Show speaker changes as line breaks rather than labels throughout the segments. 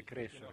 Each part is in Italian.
e crescere.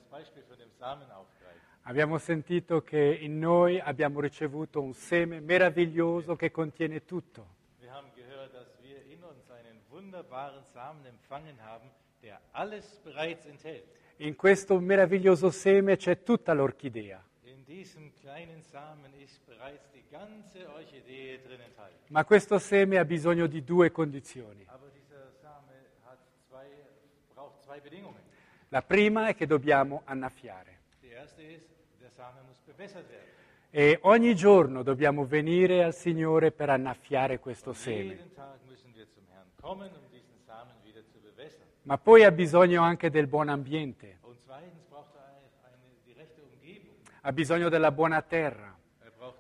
Abbiamo sentito che in noi abbiamo ricevuto un seme meraviglioso che contiene tutto.
Wir haben gehört, dass wir in uns einen wunderbaren Samen empfangen haben, der alles bereits enthält.
In questo meraviglioso seme c'è tutta l'orchidea.
In diesem kleinen Samen ist bereits die ganze Orchidee drin enthalten.
Ma questo seme ha bisogno di due condizioni.
Aber dieser Same braucht zwei Bedingungen.
La prima è che dobbiamo annaffiare.
Die erste ist, der Same muss bewässert werden.
E ogni giorno dobbiamo venire al Signore per annaffiare questo seme.
Jeden Tag müssen wir zum Herrn kommen, um diesen Samen wieder zu bewässern.
Ma poi ha bisogno anche del buon ambiente,
Und zweitens braucht er die rechte Umgebung.
ha bisogno della buona terra.
Er braucht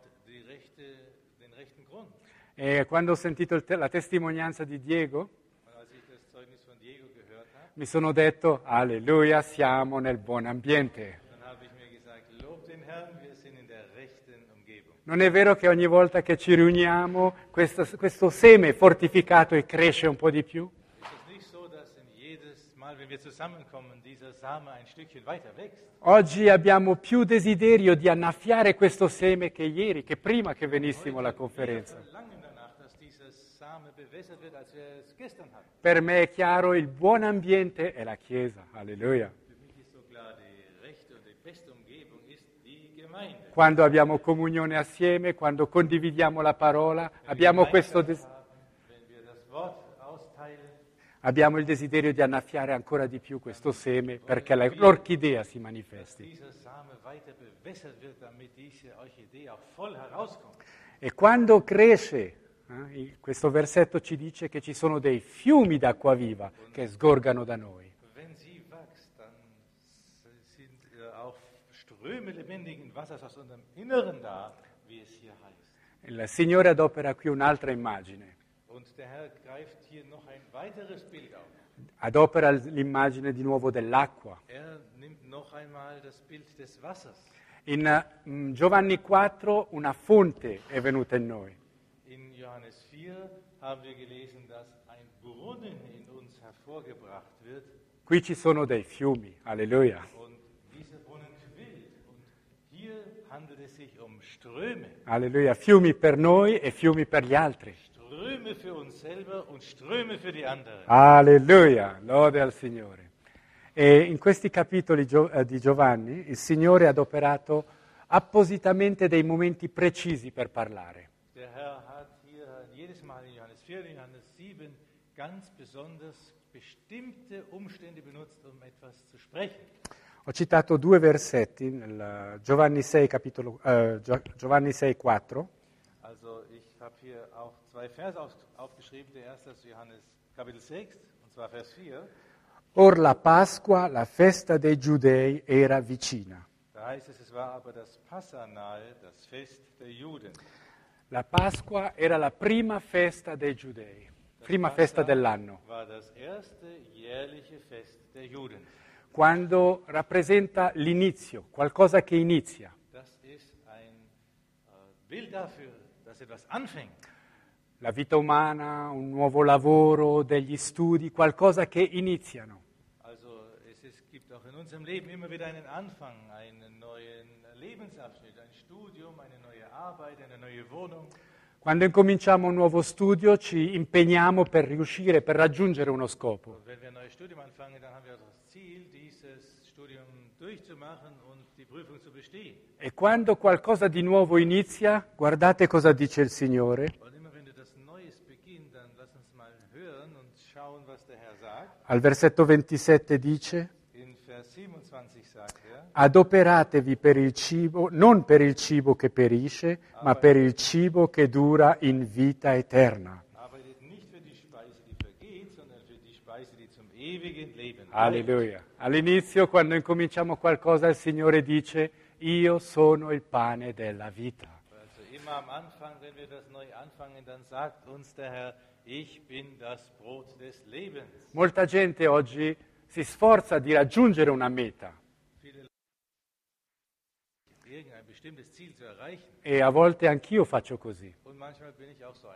den rechten Grund.
E quando ho sentito la testimonianza di Diego,
Und als ich das Zeugnis von Diego gehört habe,
mi sono detto, alleluia, siamo nel buon ambiente.
dann habe ich mir gesagt, lob den Herrn, wir sind in der rechten Umgebung.
Non è vero che ogni volta che ci riuniamo questo seme fortificato e cresce un po' di più?
Ist es nicht so, dass jedes Mal, wenn wir zusammenkommen, dieser Same ein Stückchen weiter wächst?
Oggi abbiamo più desiderio di annaffiare questo seme che ieri, che prima che venissimo alla conferenza.
Wir verlangen danach, dass dieser Same bewässert wird, als wir es gestern hatten.
Per me è chiaro, il buon ambiente è la Chiesa, alleluia.
Für mich ist so klar, die rechte und die beste Umgebung ist die Gemeinde.
Quando abbiamo comunione assieme, quando condividiamo la parola, abbiamo questo
Wenn wir das Wort austeilen,
abbiamo il desiderio di annaffiare ancora di più questo seme perché l'orchidea si manifesti.
dieser Same weiter bewässert wird, damit diese Orchidee auch voll herauskommt.
E quando cresce, questo versetto ci dice che ci sono dei fiumi d'acqua viva che sgorgano da noi.
Wenn sie wächst, dann sind auch Ströme lebendigen Wassers aus unserem Inneren da, wie es hier heißt.
Il Signore adopera qui un'altra immagine,
Und der Herr greift hier noch ein weiteres Bild auf.
adopera l'immagine di nuovo dell'acqua.
Er nimmt noch einmal das Bild des Wassers.
In Giovanni 4 una fonte è venuta in noi.
In Johannes 4 haben wir gelesen, dass ein Brunnen in uns hervorgebracht wird.
Qui ci sono dei fiumi, alleluia.
Und dieser Brunnen quillt. Und hier handelt es sich um Ströme.
Alleluia, fiumi per noi e fiumi per gli altri.
Ströme für uns selber und Ströme für die anderen.
Alleluia, lode al Signore. E in questi capitoli di Giovanni il Signore ha adoperato appositamente dei momenti precisi per parlare.
Der Herr hat hier jedes Mal in Johannes 4 und Johannes 7 ganz besonders bestimmte Umstände benutzt, um etwas zu sprechen.
Ho citato due versetti nel Giovanni 6, Giovanni 6, 4.
Also ich habe hier auch zwei Verse aufgeschrieben. Der erste ist Johannes Kapitel 6, und zwar Vers 4.
Or la Pasqua, la festa dei Giudei, era vicina.
Da heißt es, es war aber das Passa nahe, das Fest der Juden.
La Pasqua era la prima festa dei Giudei,
Das
prima
Passa
festa dell'anno,
war das erste jährliche Fest der Juden.
quando rappresenta l'inizio, qualcosa che inizia.
Das ist ein Bild dafür, dass etwas anfängt.
La vita umana, un nuovo lavoro, degli studi, qualcosa che iniziano.
Also gibt auch in unserem Leben immer wieder einen Anfang, einen neuen Lebensabschnitt, ein Studium, eine neue Arbeit, eine neue Wohnung.
Quando incominciamo un nuovo studio ci impegniamo per riuscire, per raggiungere uno scopo.
Und wenn wir ein neues Studium anfangen, dann haben wir das Ziel, dieses Studium durchzumachen und die Prüfung zu bestehen.
E quando qualcosa di nuovo inizia, guardate cosa dice il Signore.
Und immer wenn etwas Neues beginnt, dann lass uns mal hören und schauen, was der Herr sagt.
Al versetto 27 dice:
In Vers 27 sagt er,
adoperatevi per il cibo, non per il cibo che perisce, ma per il cibo che dura in vita eterna.
arbeitet nicht für die Speise, die vergeht, sondern für die Speise, die zum ewigen Leben bleibt.
Alleluia. All'inizio, quando incominciamo qualcosa, il Signore dice: io sono il pane della vita.
Also immer am Anfang, wenn wir das neu anfangen, dann sagt uns der Herr, ich bin das Brot des Lebens.
Molta gente oggi si sforza di raggiungere una meta
Viele irgendein bestimmtes Ziel zu erreichen.
e a volte anch'io faccio così.
Und manchmal bin ich auch so einer.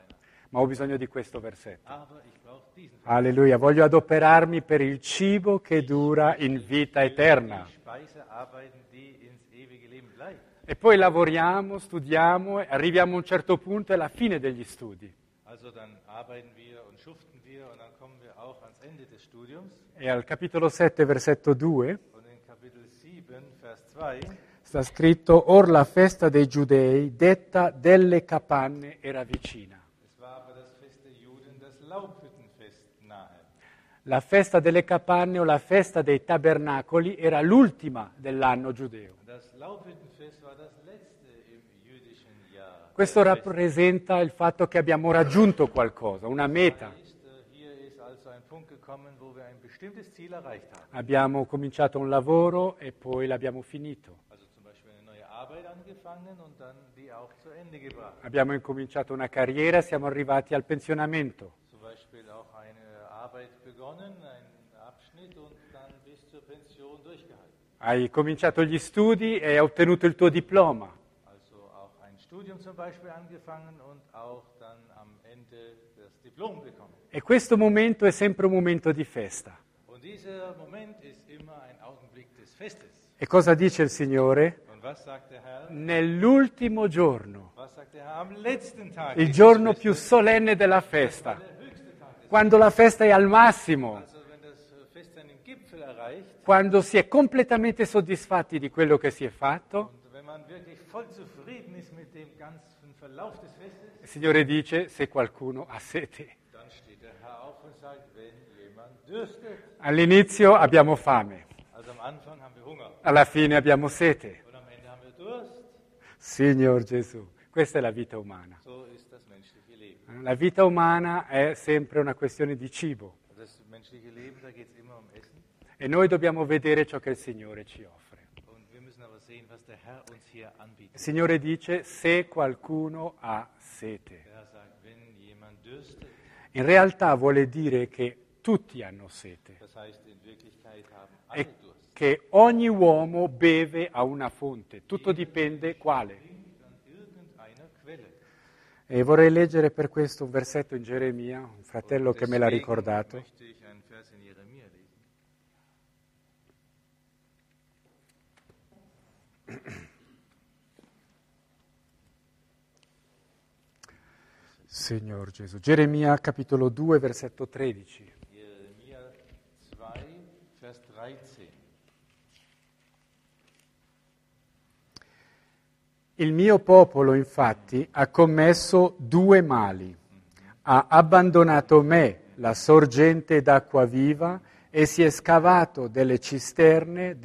ma ho bisogno di questo versetto.
Aber ich brauche diesen Vers.
Alleluia, voglio adoperarmi per il cibo che dura in vita eterna.
Die Speise arbeiten, die ins ewige Leben bleibt.
E poi lavoriamo, studiamo, e arriviamo a un certo punto, è la fine degli studi.
Also dann arbeiten wir und schuften wir und dann kommen wir auch ans Ende des Studiums.
E al capitolo 7, versetto 2,
Und in Kapitel 7, Vers 2,
sta scritto: Or la festa dei Giudei, detta delle capanne, era vicina.
es war aber das Fest der Juden, das Laubhüttenfest nahe.
La festa delle capanne o la festa dei tabernacoli era l'ultima dell'anno giudeo.
Das Laubhüttenfest war das letzte im jüdischen Jahr.
Questo rappresenta il fatto che abbiamo raggiunto qualcosa, una meta.
Hier ist also ein Punkt gekommen, wo wir ein bestimmtes Ziel erreicht haben.
Abbiamo cominciato un lavoro e poi l'abbiamo finito.
Also zum Beispiel eine neue Arbeit angefangen und dann die auch zu Ende gebracht.
Abbiamo incominciato una carriera, siamo arrivati al pensionamento.
Zum Beispiel auch eine Arbeit begonnen, einen Abschnitt und dann bis zur Pension durchgehalten.
Hai cominciato gli studi e hai ottenuto il tuo diploma.
Also auch ein Studium zum Beispiel angefangen und auch dann am Ende das Diplom bekommen.
E questo momento è sempre un momento di festa.
Und dieser Moment ist immer ein Augenblick des Festes.
E cosa dice il Signore?
Und was sagt der Herr?
Nell'ultimo giorno,
Was sagt der Herr am letzten Tag?
il
dieses
giorno
Festes?
più solenne della festa,
Der höchste Tag des
quando la festa è al massimo,
Also wenn das Fest seinen Gipfel erreicht
quando si è completamente soddisfatti di quello che si è fatto,
und wenn man wirklich voll zufrieden ist mit dem ganzen Verlauf des Festes,
il Signore dice: se qualcuno ha sete.
dann steht der Herr auf und sagt, wenn jemand dürstet.
All'inizio abbiamo fame,
Also am Anfang haben wir Hunger
alla fine abbiamo sete.
und am Ende haben wir Durst.
Signor Gesù, questa è la vita umana.
So ist das menschliche Leben.
La vita umana è sempre una questione di cibo
Das menschliche Leben, da geht es immer um Essen.
e noi dobbiamo vedere ciò che il Signore ci offre.
Und wir müssen aber sehen, was der Herr uns hier
Il
anbietet.
Signore dice: se qualcuno ha sete.
Der Herr sagt, wenn jemand dürstet,
In realtà vuole dire che tutti hanno sete
das heißt in Wirklichkeit haben alle
e
Durst.
che ogni uomo beve a una fonte, tutto dipende quale.
An irgendeiner Quelle.
E vorrei leggere per questo un versetto in Geremia, un fratello che me l'ha
Deswegen
ricordato.
möchte ich einen Vers in Jeremia lesen.
Signor Gesù. Geremia capitolo 2, versetto 13.
Jeremia 2, Vers 13.
Il mio popolo, infatti, ha commesso due mali. Ha abbandonato me, la sorgente d'acqua viva, e si è scavato delle cisterne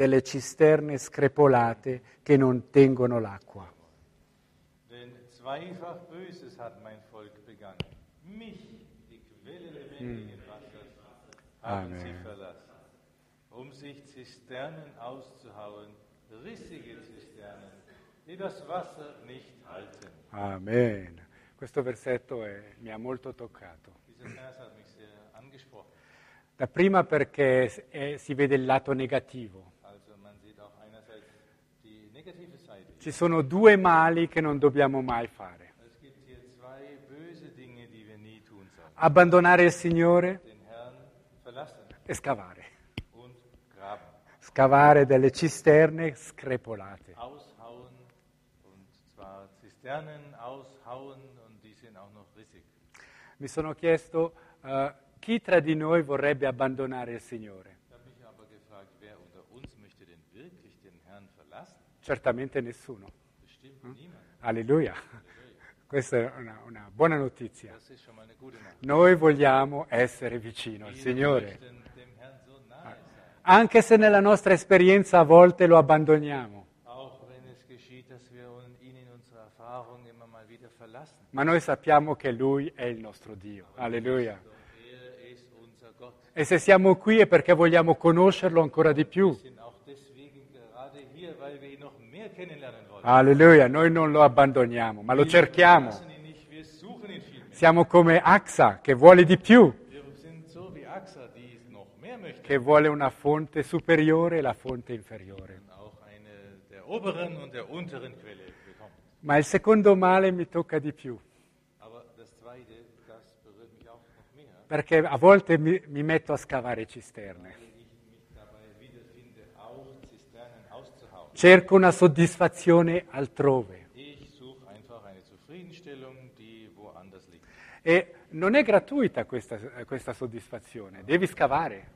screpolate che non tengono l'acqua.
Denn zweifach Böses hat mein Volk begangen. Mich, die Quelle lebendigen Wassers, haben sie verlassen, um sich Zisternen auszuhauen, rissige Zisternen, die das Wasser nicht halten.
Amen. Questo versetto mi ha molto toccato.
Dieser Vers hat mich sehr angesprochen.
Dapprima perché si vede il lato negativo.
Also man sieht auch einerseits die negative Seite.
Ci sono due mali che non dobbiamo mai fare.
Es gibt hier zwei böse Dinge, die wir nie tun sollen.
Abbandonare il Signore
Den Herrn verlassen
e scavare.
und graben.
Scavare delle cisterne screpolate.
Aushauen, und zwar Zisternen aushauen, und die sind auch noch rissig.
Mi sono chiesto chi tra di noi vorrebbe abbandonare il Signore.
Ich habe mich aber gefragt, wer unter uns möchte denn wirklich den Herrn verlassen?
Certamente nessuno.
Bestimmt niemand.
Alleluia. Questa è una buona notizia.
Das ist schon mal eine gute Nachricht.
Noi vogliamo essere vicino al
Wir
Signore,
möchten dem Herrn so nahe sein,
anche se nella nostra esperienza a volte lo abbandoniamo.
auch wenn es geschieht, dass wir ihn in unserer Erfahrung immer mal wieder verlassen.
Ma noi sappiamo che Lui è il nostro Dio. Alleluia.
Doch er ist unser Gott.
E se siamo qui è perché vogliamo conoscerlo ancora di più.
Wir sind auch deswegen gerade hier, weil wir ihn noch mehr kennenlernen wollen.
Alleluia. Noi non lo abbandoniamo, ma lo cerchiamo.
Wir lassen ihn nicht, wir suchen ihn vielmehr.
Siamo come Axa, che vuole di più,
Wir sind so wie Axa, die noch mehr möchte.
che vuole una fonte superiore e la fonte inferiore.
Auch eine der oberen und der unteren Quelle bekommt.
Ma il secondo male mi tocca di più.
Aber das Zweite, das
perché a volte mi metto a scavare cisterne. Cerco una soddisfazione altrove. E non è gratuita questa soddisfazione, devi scavare.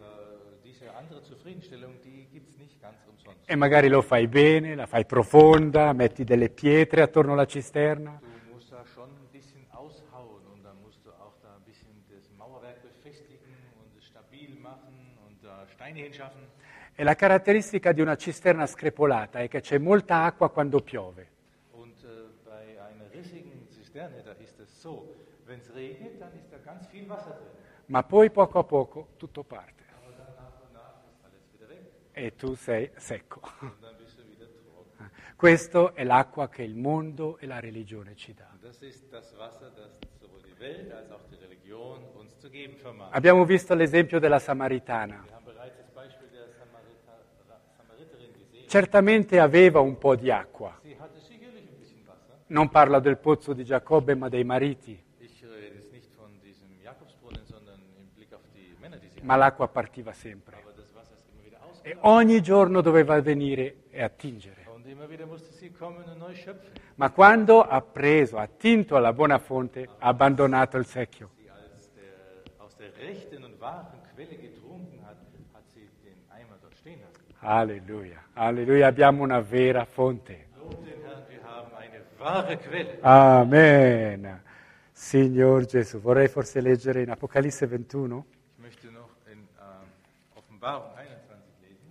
E magari lo fai bene, la fai profonda, metti delle pietre attorno alla cisterna.
Du musst da schon ein bisschen aushauen und dann musst du auch da ein bisschen das Mauerwerk befestigen und es stabil machen und da Steine hinschaffen.
E la caratteristica di una cisterna screpolata è che c'è molta acqua quando piove.
Und bei einer rissigen Zisterne, da ist es so, wenn es regnet, dann ist da ganz viel Wasser drin.
Ma poi poco a poco tutto parte.
Aber dann nach und nach ist alles wieder weg
E tu sei secco.
und dann bist du wieder trocken.
Questo è l'acqua che il mondo e la religione ci dà.
Und das ist das Wasser, das sowohl die Welt als auch die Religion uns zu geben vermag.
Abbiamo visto l'esempio della Samaritana.
Wir haben bereits das Beispiel der Samariterin gesehen.
Certamente aveva un po' di acqua.
Sie hatte sicherlich ein bisschen Wasser.
Non parlo del pozzo di Giacobbe, ma dei mariti.
Ich rede jetzt nicht von diesem Jakobsbrunnen, sondern im Blick auf die Männer, die sie
Ma l'acqua partiva sempre.
Aber das Wasser ist immer wieder
E
ausgelaufen.
ogni giorno doveva venire e attingere.
Und immer wieder musste sie kommen und neu schöpfen.
Ma quando ha preso, ha attinto alla buona fonte, ha abbandonato il secchio.
Sie aus der rechten und wahren Quelle getrunken hat, hat sie den Eimer dort stehen lassen.
Alleluia, alleluia, abbiamo una vera fonte.
Lob den Herrn, wir haben eine wahre Quelle.
Amen. Signor Gesù, vorrei forse leggere in Apocalisse 21.
Ich möchte noch in Offenbarung 21 lesen.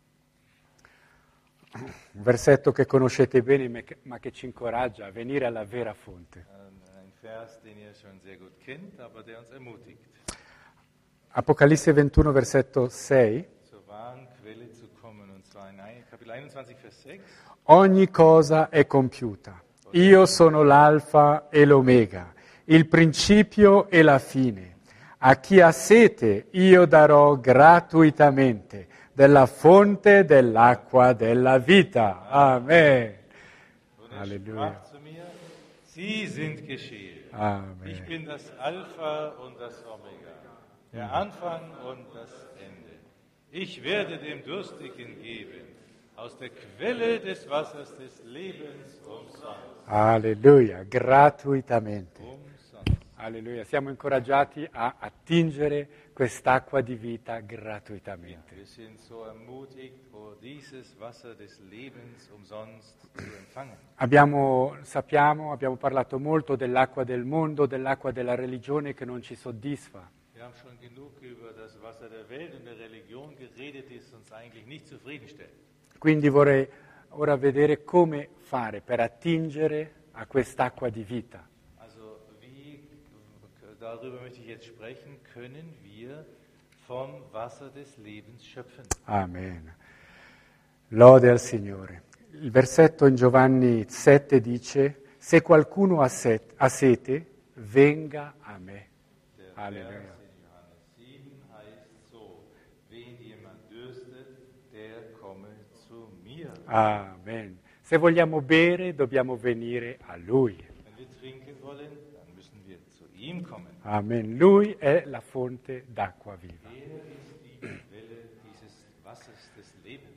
Un versetto che conoscete bene ma che ci incoraggia a venire alla vera fonte.
Ein Vers, den ihr schon sehr gut kennt, aber der uns ermutigt,
Apocalisse 21, versetto 6.
zur wahren Quelle zu kommen. Und zwar in Kapitel 21, Vers 6.
Ogni cosa è compiuta. Io sono l'alfa e l'omega, il principio e la fine. A chi ha sete io darò gratuitamente della fonte dell'acqua della vita. Amen.
Und
Halleluja.
sprach zu mir, Sie sind geschehen.
Amen.
Ich bin das Alpha und das Omega, der Anfang und das Ende. Ich werde dem Durstigen geben, aus der Quelle des Wassers des Lebens umsonst.
Alleluia, gratuitamente.
Umsonst.
Alleluia, siamo incoraggiati a attingere quest'acqua di vita gratuitamente.
Wir sind so ermutigt, dieses Wasser des Lebens umsonst zu empfangen.
Abbiamo parlato molto dell'acqua del mondo, dell'acqua della religione che non ci soddisfa.
Wir haben schon genug über das Wasser der Welt und der Religion geredet, das uns eigentlich nicht zufriedenstellt.
Quindi vorrei ora vedere come fare per attingere a quest'acqua di vita.
Also darüber möchte ich jetzt sprechen, können wir vom Wasser des Lebens schöpfen.
Amen. Lode al Signore. Il versetto in Giovanni 7 dice: se qualcuno ha sete, venga a me.
Der
Alleluia.
Vers in Johannes 7 heißt so, wen jemand dürstet, der komme zu mir.
Amen. Se vogliamo bere, dobbiamo venire a Lui.
Wenn wir trinken wollen, dann müssen wir zu ihm kommen.
Amen. Lui è la fonte d'acqua viva.
Er ist die Quelle dieses Wassers des Lebens.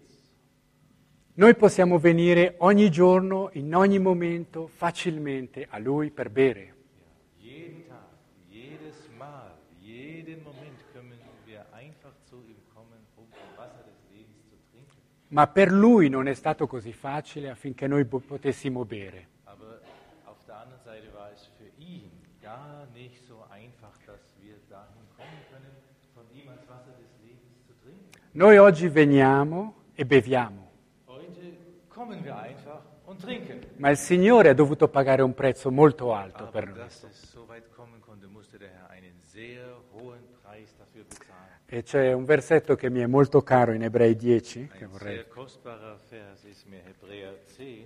Noi possiamo venire ogni giorno, in ogni momento, facilmente a Lui per bere.
Jeden Tag, jedes Mal, jeden Moment können wir einfach zu ihm kommen, um vom Wasser des Lebens zu trinken.
Ma per Lui non è stato così facile affinché noi potessimo bere.
Aber auf der anderen Seite war es für ihn gar nicht so einfach, dass wir dahin kommen können, von ihm ans Wasser des Lebens zu trinken.
Noi oggi veniamo e beviamo,
Heute kommen wir einfach und trinken.
ma il Signore ha dovuto pagare un prezzo molto alto
Aber
per noi.
dass es so weit kommen konnte, musste der Herr einen sehr hohen Preis dafür bezahlen.
E c'è un versetto che mi è molto caro in Ebrei 10, che
Ein
vorrei.
sehr kostbarer Vers ist mir Hebräer 10,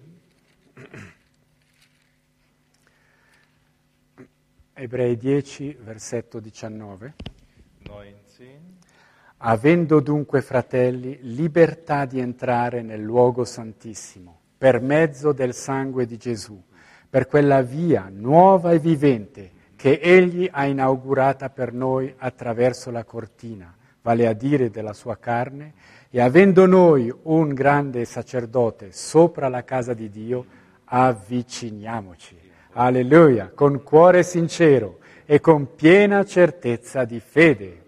Ebrei 10, versetto 19.
19.
Avendo dunque, fratelli, libertà di entrare nel luogo santissimo, per mezzo del sangue di Gesù, per quella via nuova e vivente che Egli ha inaugurata per noi attraverso la cortina, vale a dire della sua carne, e avendo noi un grande sacerdote sopra la casa di Dio, avviciniamoci, alleluia, con cuore sincero e con piena certezza di fede.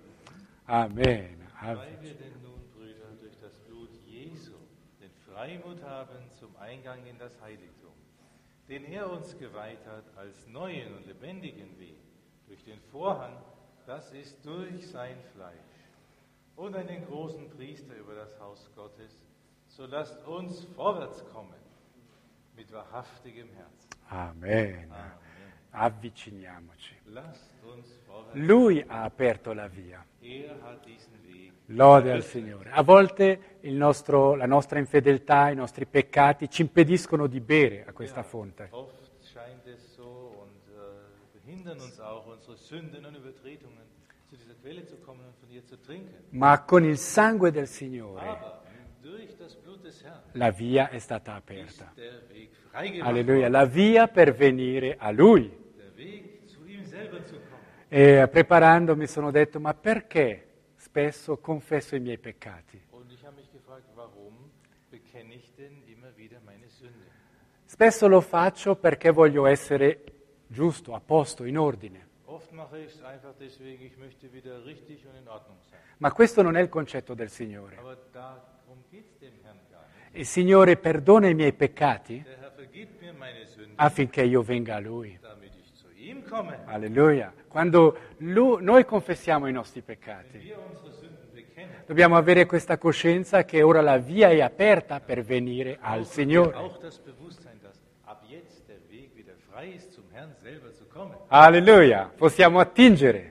Amen.
Weil wir denn nun, Brüder, durch das Blut Jesu den Freimut haben zum Eingang in das Heiligtum, den uns geweiht hat als neuen und lebendigen Weg, durch den Vorhang, das ist durch sein Fleisch, und einen großen Priester über das Haus Gottes, so lasst uns vorwärts kommen mit wahrhaftigem Herzen.
Amen. Avviciniamoci.
Lasst uns vorwärts.
Lui ha aperto la via.
Hat diesen Weg.
Lode al Signore. A volte la nostra infedeltà, i nostri peccati ci impediscono di bere a questa fonte.
Oft scheint es so und behindern uns auch unsere Sünden und Übertretungen, zu dieser Quelle zu kommen und von ihr zu trinken.
Ma con il sangue del Signore
Aber durch das Blut des Herrn
la via è stata
ist
aperta.
der Weg freigemacht
Alleluia,
worden.
la via per venire a Lui.
Der Weg zu ihm selber zu kommen.
E preparando mi sono detto, ma perché spesso confesso i miei peccati?
Und ich habe mich gefragt, warum bekenne ich denn immer wieder meine Sünde?
Spesso lo faccio perché voglio essere giusto, a posto, in ordine.
Oft mache ich es einfach deswegen, ich möchte wieder richtig und in Ordnung sein.
Ma questo non è il concetto del Signore.
Aber darum geht es dem Herrn gar nicht.
Il Signore perdona i miei peccati
Der Herr vergibt mir meine Sünden,
affinché io venga a Lui.
damit ich zu ihm komme.
Alleluia. Quando noi confessiamo i nostri
Wenn
peccati,
wir unsere Sünden bekennen,
dobbiamo avere questa coscienza che ora la via è aperta per venire al Signore.
auch das Bewusstsein, dass ab jetzt der Weg wieder frei ist, zum Herrn selber zu kommen.
Alleluia. Possiamo attingere.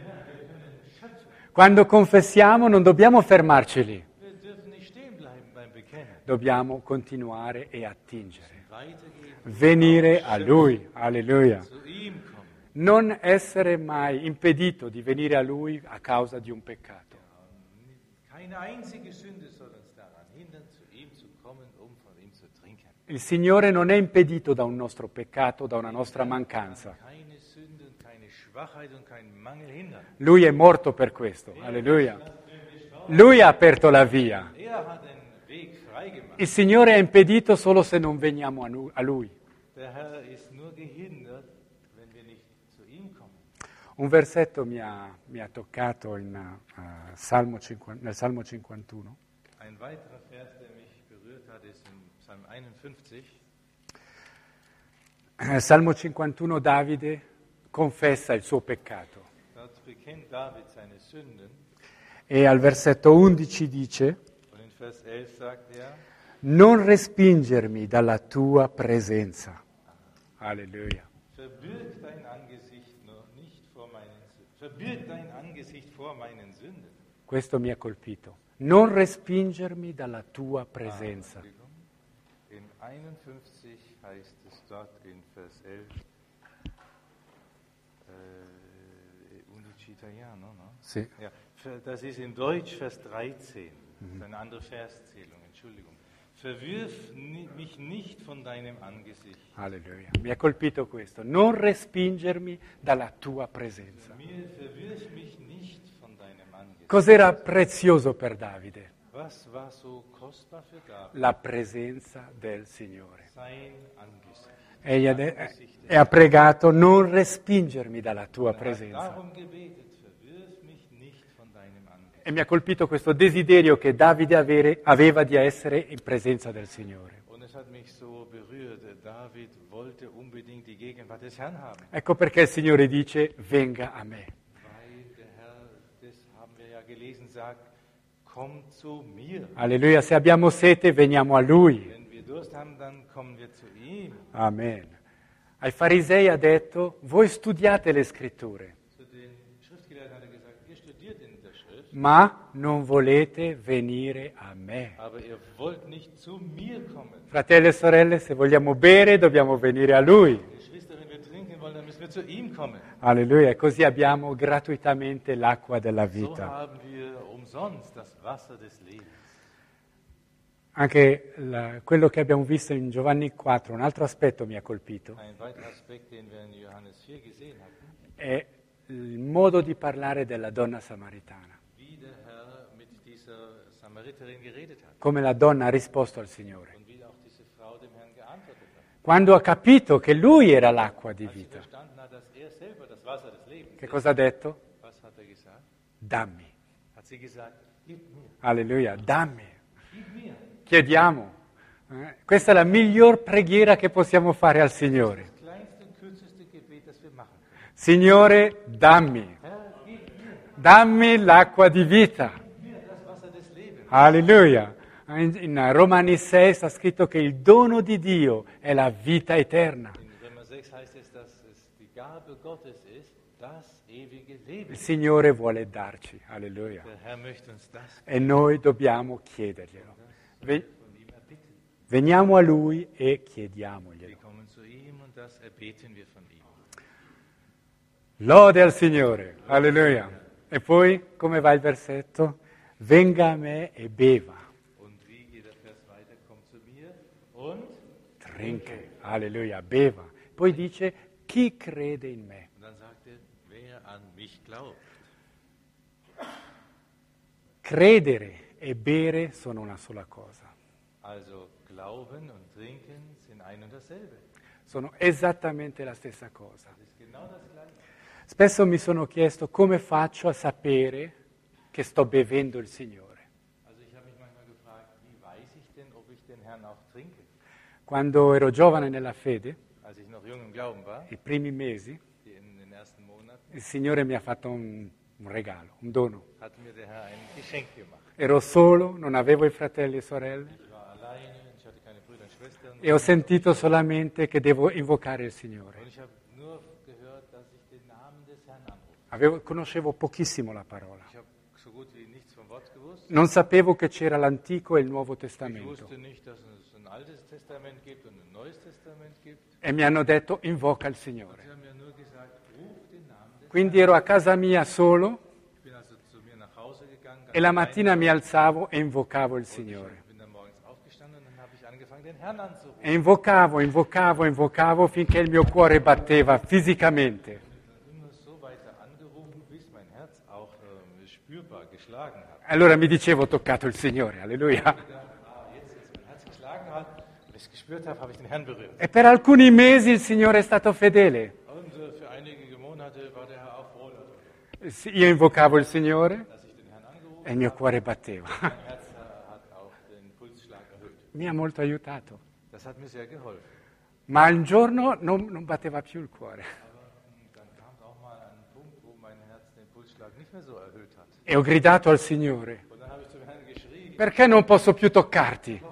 Quando confessiamo non dobbiamo fermarci lì,
Wir dürfen nicht stehen bleiben beim Bekennen.
dobbiamo continuare e attingere.
Weitergehen,
Venire a Lui. Alleluia.
zu ihm kommen.
Non essere mai impedito di venire a Lui a causa di un peccato.
Keine einzige Sünde soll uns daran hindern, zu ihm zu kommen, um von ihm zu trinken.
Il Signore non è impedito da un nostro peccato, da una nostra mancanza.
Keine Sünde und keine Schwachheit und kein Mangel hindern.
Lui è morto per questo. Alleluia. Lui ha aperto la via.
Hat den Weg freigemacht.
Il Signore è impedito solo se non veniamo a Lui.
Der Herr ist nur gehindert, wenn wir nicht zu ihm kommen.
Un versetto mi ha toccato nel Salmo 51.
Ein weiterer Vers, der mich berührt hat, ist in Psalm 51.
Nel Salmo 51 Davide confessa il suo peccato
Dort bekennt David seine Sünden.
e al versetto 11 dice:
Und in Vers 11 sagt er,
non respingermi dalla tua presenza. Alleluia.
verbirg dein Angesicht nur nicht vor meinen Sünden. Verbirg dein Angesicht vor meinen Sünden.
Questo mi ha colpito. Non respingermi dalla tua presenza.
In 51 heißt es dort in Vers 11, 11 italiano, no?
Sì.
Ja, das ist in Deutsch Vers 13. Das ist eine andere Verszählung, Entschuldigung. Verwirf mich nicht von deinem Angesicht.
Alleluia. Mi ha colpito questo. Non respingermi dalla tua presenza.
Verwirf mich nicht von deinem Angesicht.
Cos'era prezioso per Davide?
Was war so kostbar für David?
La presenza del Signore.
Sein Angesicht.
E ha pregato: non respingermi dalla tua presenza.
Darum gebetet, verwirf mich nicht von deinem Angesicht.
E mi ha colpito questo desiderio che Davide aveva di essere in presenza del Signore.
Und es hat mich so berührt. David wollte unbedingt die Gegenwart des Herrn haben.
Ecco perché il Signore dice: venga a me.
Weil der Herr, das haben wir ja gelesen, sagt, komm zu mir.
Alleluia, se abbiamo sete veniamo a Lui.
Wenn wir Durst haben, dann kommen wir zu ihm.
Amen. Ai farisei ha detto: voi studiate le scritture,
Zu den Schriftgelehrten hat er gesagt, ihr studiert in der Schrift,
ma non volete venire a me.
aber ihr wollt nicht zu mir kommen.
Fratelli e sorelle, se vogliamo bere dobbiamo venire a Lui.
Geschwister, wenn wir trinken wollen, dann müssen wir zu ihm kommen.
Alleluia, e così abbiamo gratuitamente l'acqua della
So
vita.
haben wir umsonst das Wasser des Lebens.
Anche quello che abbiamo visto in Giovanni 4, un altro aspetto mi ha colpito,
Ein weiterer Aspekt, den wir in Johannes 4 gesehen hatten,
è il modo di parlare della donna samaritana,
wie der Herr mit dieser Samariterin geredet hat
come la donna ha risposto al Signore.
und wie auch diese Frau dem Herrn geantwortet hat.
Quando ha capito che Lui era l'acqua di
Als sie
vita,
verstanden hat, dass er selber das Wasser des Lebens
che
ist,
cosa ha detto?
was hat er gesagt?
Dammi.
Hat sie gesagt, gib mir,
Alleluia, dammi.
gib mir.
Chiediamo. Questa è la miglior preghiera che possiamo fare al Signore.
Das kleinste und kürzeste Gebet, das wir machen können.
Signore, dammi.
Herr, gib mir,
Dammi l'acqua di vita.
gib mir das Wasser des Lebens.
Alleluia. In Romani 6 sta scritto che il dono di Dio è la vita eterna.
In Römer 6 heißt es, dass es die Gabe Gottes ist, das ewige Leben.
Il Signore vuole darci. Alleluia.
Der Herr möchte uns das
E noi dobbiamo chiederglielo. Ve-
von ihm erbitten.
Veniamo a Lui e chiediamoglielo.
Wir kommen zu ihm und das erbeten wir von ihm.
Lode al Signore. Alleluia. E poi, come va il versetto? Venga a me e beva.
Und wie geht der Vers weiter? Kommt zu mir und
Trinche. Alleluia. Beva. Poi dice, chi crede in me?
dann sagt er, wer an mich glaubt.
Credere e bere sono una sola cosa.
Also Glauben und Trinken sind ein und dasselbe.
Sono esattamente la stessa cosa.
Das ist genau das Gleiche.
Spesso mi sono chiesto come faccio a sapere che sto bevendo il Signore.
Also ich habe mich manchmal gefragt, wie weiß ich denn, ob ich den Herrn auch trinke?
Quando ero giovane nella fede,
Als ich noch jung im Glauben war,
i primi mesi,
in den ersten Monaten,
il Signore mi ha fatto un regalo, un dono.
hat mir der Herr ein Geschenk gemacht.
Ero solo, non avevo i fratelli e sorelle
Ich war alleine, ich hatte keine Brüder und Schwestern.
e ho sentito solamente che devo invocare il Signore.
Und ich habe nur gehört, dass ich den Namen des Herrn anrufe.
Conoscevo pochissimo la parola.
Ich habe so gut wie nichts vom Wort gewusst.
Non sapevo che c'era l'Antico e il Nuovo
Ich
Testamento.
wusste nicht, dass es ein Altes Testament gibt und ein Neues Testament gibt.
E mi hanno detto invoca il Signore.
Sie haben mir nur gesagt, ruf den Namen des
Quindi ero a casa mia solo
Ich bin also zu mir nach Hause gegangen.
e la mattina mi alzavo e invocavo il Signore.
Ich bin dann morgens aufgestanden und dann habe ich angefangen, den Herrn anzurufen.
E invocavo finché il mio cuore batteva fisicamente.
Immer so weiter angerufen, bis mein Herz auch spürbar geschlagen hat.
Allora mi dicevo ho toccato il Signore, alleluia.
Jetzt, als mein Herz geschlagen hat und ich es gespürt habe, habe ich den Herrn berührt.
E per alcuni mesi il Signore è stato fedele.
Und für einige Monate war der Herr auch froh,
Sì, io invocavo il Signore
dass ich den Herrn angerufen
e il mio cuore batteva.
habe. Mein Herz hat auch den Pulsschlag erhöht.
Mi ha molto aiutato.
Das hat mir sehr geholfen.
Ma un giorno non batteva più il cuore.
Dann kam es auch mal an einen Punkt, wo mein Herz den Pulsschlag nicht mehr so erhöht hat.
E ho gridato al Signore,
Und dann habe ich zum Herrn geschrien,
perché non posso più toccarti?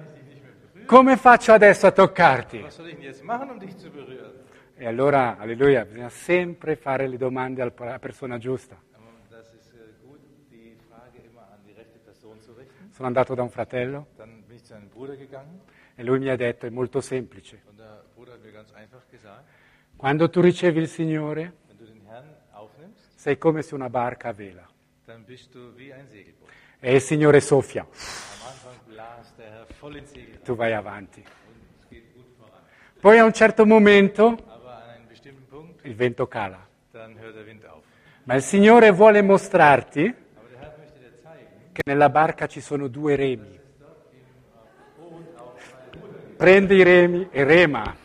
Come faccio adesso a toccarti?
was soll ich denn jetzt machen, um dich zu berühren?
E allora, alleluia, bisogna sempre fare le domande alla persona giusta.
Das ist gut, die Frage immer an die rechte Person zu richten.
Sono andato da un fratello
Dann bin ich zu einem Bruder gegangen
e lui mi ha detto, è molto semplice,
und der Bruder hat mir ganz einfach gesagt,
quando tu ricevi il Signore
wenn du den Herrn aufnimmst,
sei come se una barca a vela
dann bist du wie ein Segelboot.
e il Signore soffia,
Am Anfang blast der Herr voll ins Segel
tu vai avanti.
und es geht gut voran.
Poi a un certo momento
Aber an einem bestimmten Punkt,
il vento cala,
dann hört der Wind auf.
ma il Signore vuole mostrarti
Aber der Herr möchte dir zeigen,
che nella barca ci sono due remi. Prendi i remi e rema.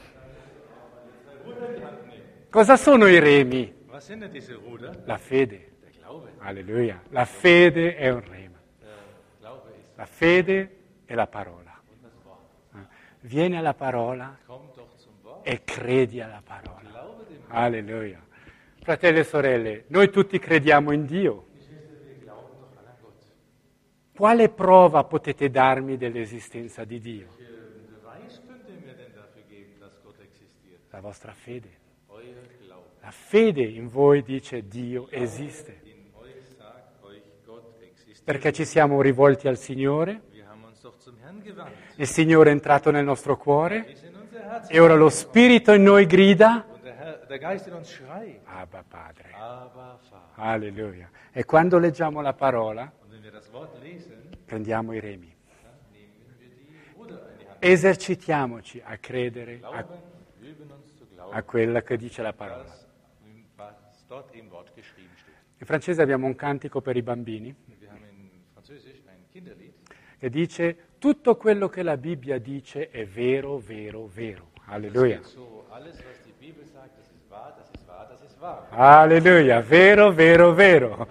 Cosa sono i remi?
was sind denn diese Ruder?
La fede.
Der Glaube.
Alleluia. La fede è un rema.
Der Glaube ist
La fede è la parola.
und das Wort.
Vieni alla parola
Komm doch zum Wort.
e credi alla parola.
Glaube dem
Alleluia. Fratelli e sorelle, noi tutti crediamo in Dio.
wir glauben doch an Gott.
Quale prova potete darmi dell'esistenza di Dio?
Beweis könnt ihr mir denn dafür geben, dass Gott existiert?
La vostra fede.
Euer Glaube.
La fede in voi dice Dio esiste.
In euch sagt euch, Gott existiert.
Perché ci siamo rivolti al Signore,
Wir haben uns doch zum Herrn gewandt.
il Signore è entrato nel nostro cuore
Ist in unser Herz.
e ora lo Spirito in noi grida,
Und der Geist in uns schreit.
Abba Padre.
Aber Vater.
Alleluia. E quando leggiamo la parola,
Und wenn wir das Wort lesen,
prendiamo i remi.
dann nehmen wir
Esercitiamoci a credere
Glauben, üben uns zu glauben,
a quella che dice la parola.
was dort im Wort geschrieben steht.
In francese abbiamo un cantico per i bambini
Wir haben in Französisch ein Kinderlied,
che dice tutto quello che la Bibbia dice è vero, vero, vero.
das
Alleluia.
geht so, alles was die Bibel sagt, das ist wahr, das ist wahr, das ist wahr.
Alleluia, vero, vero, vero.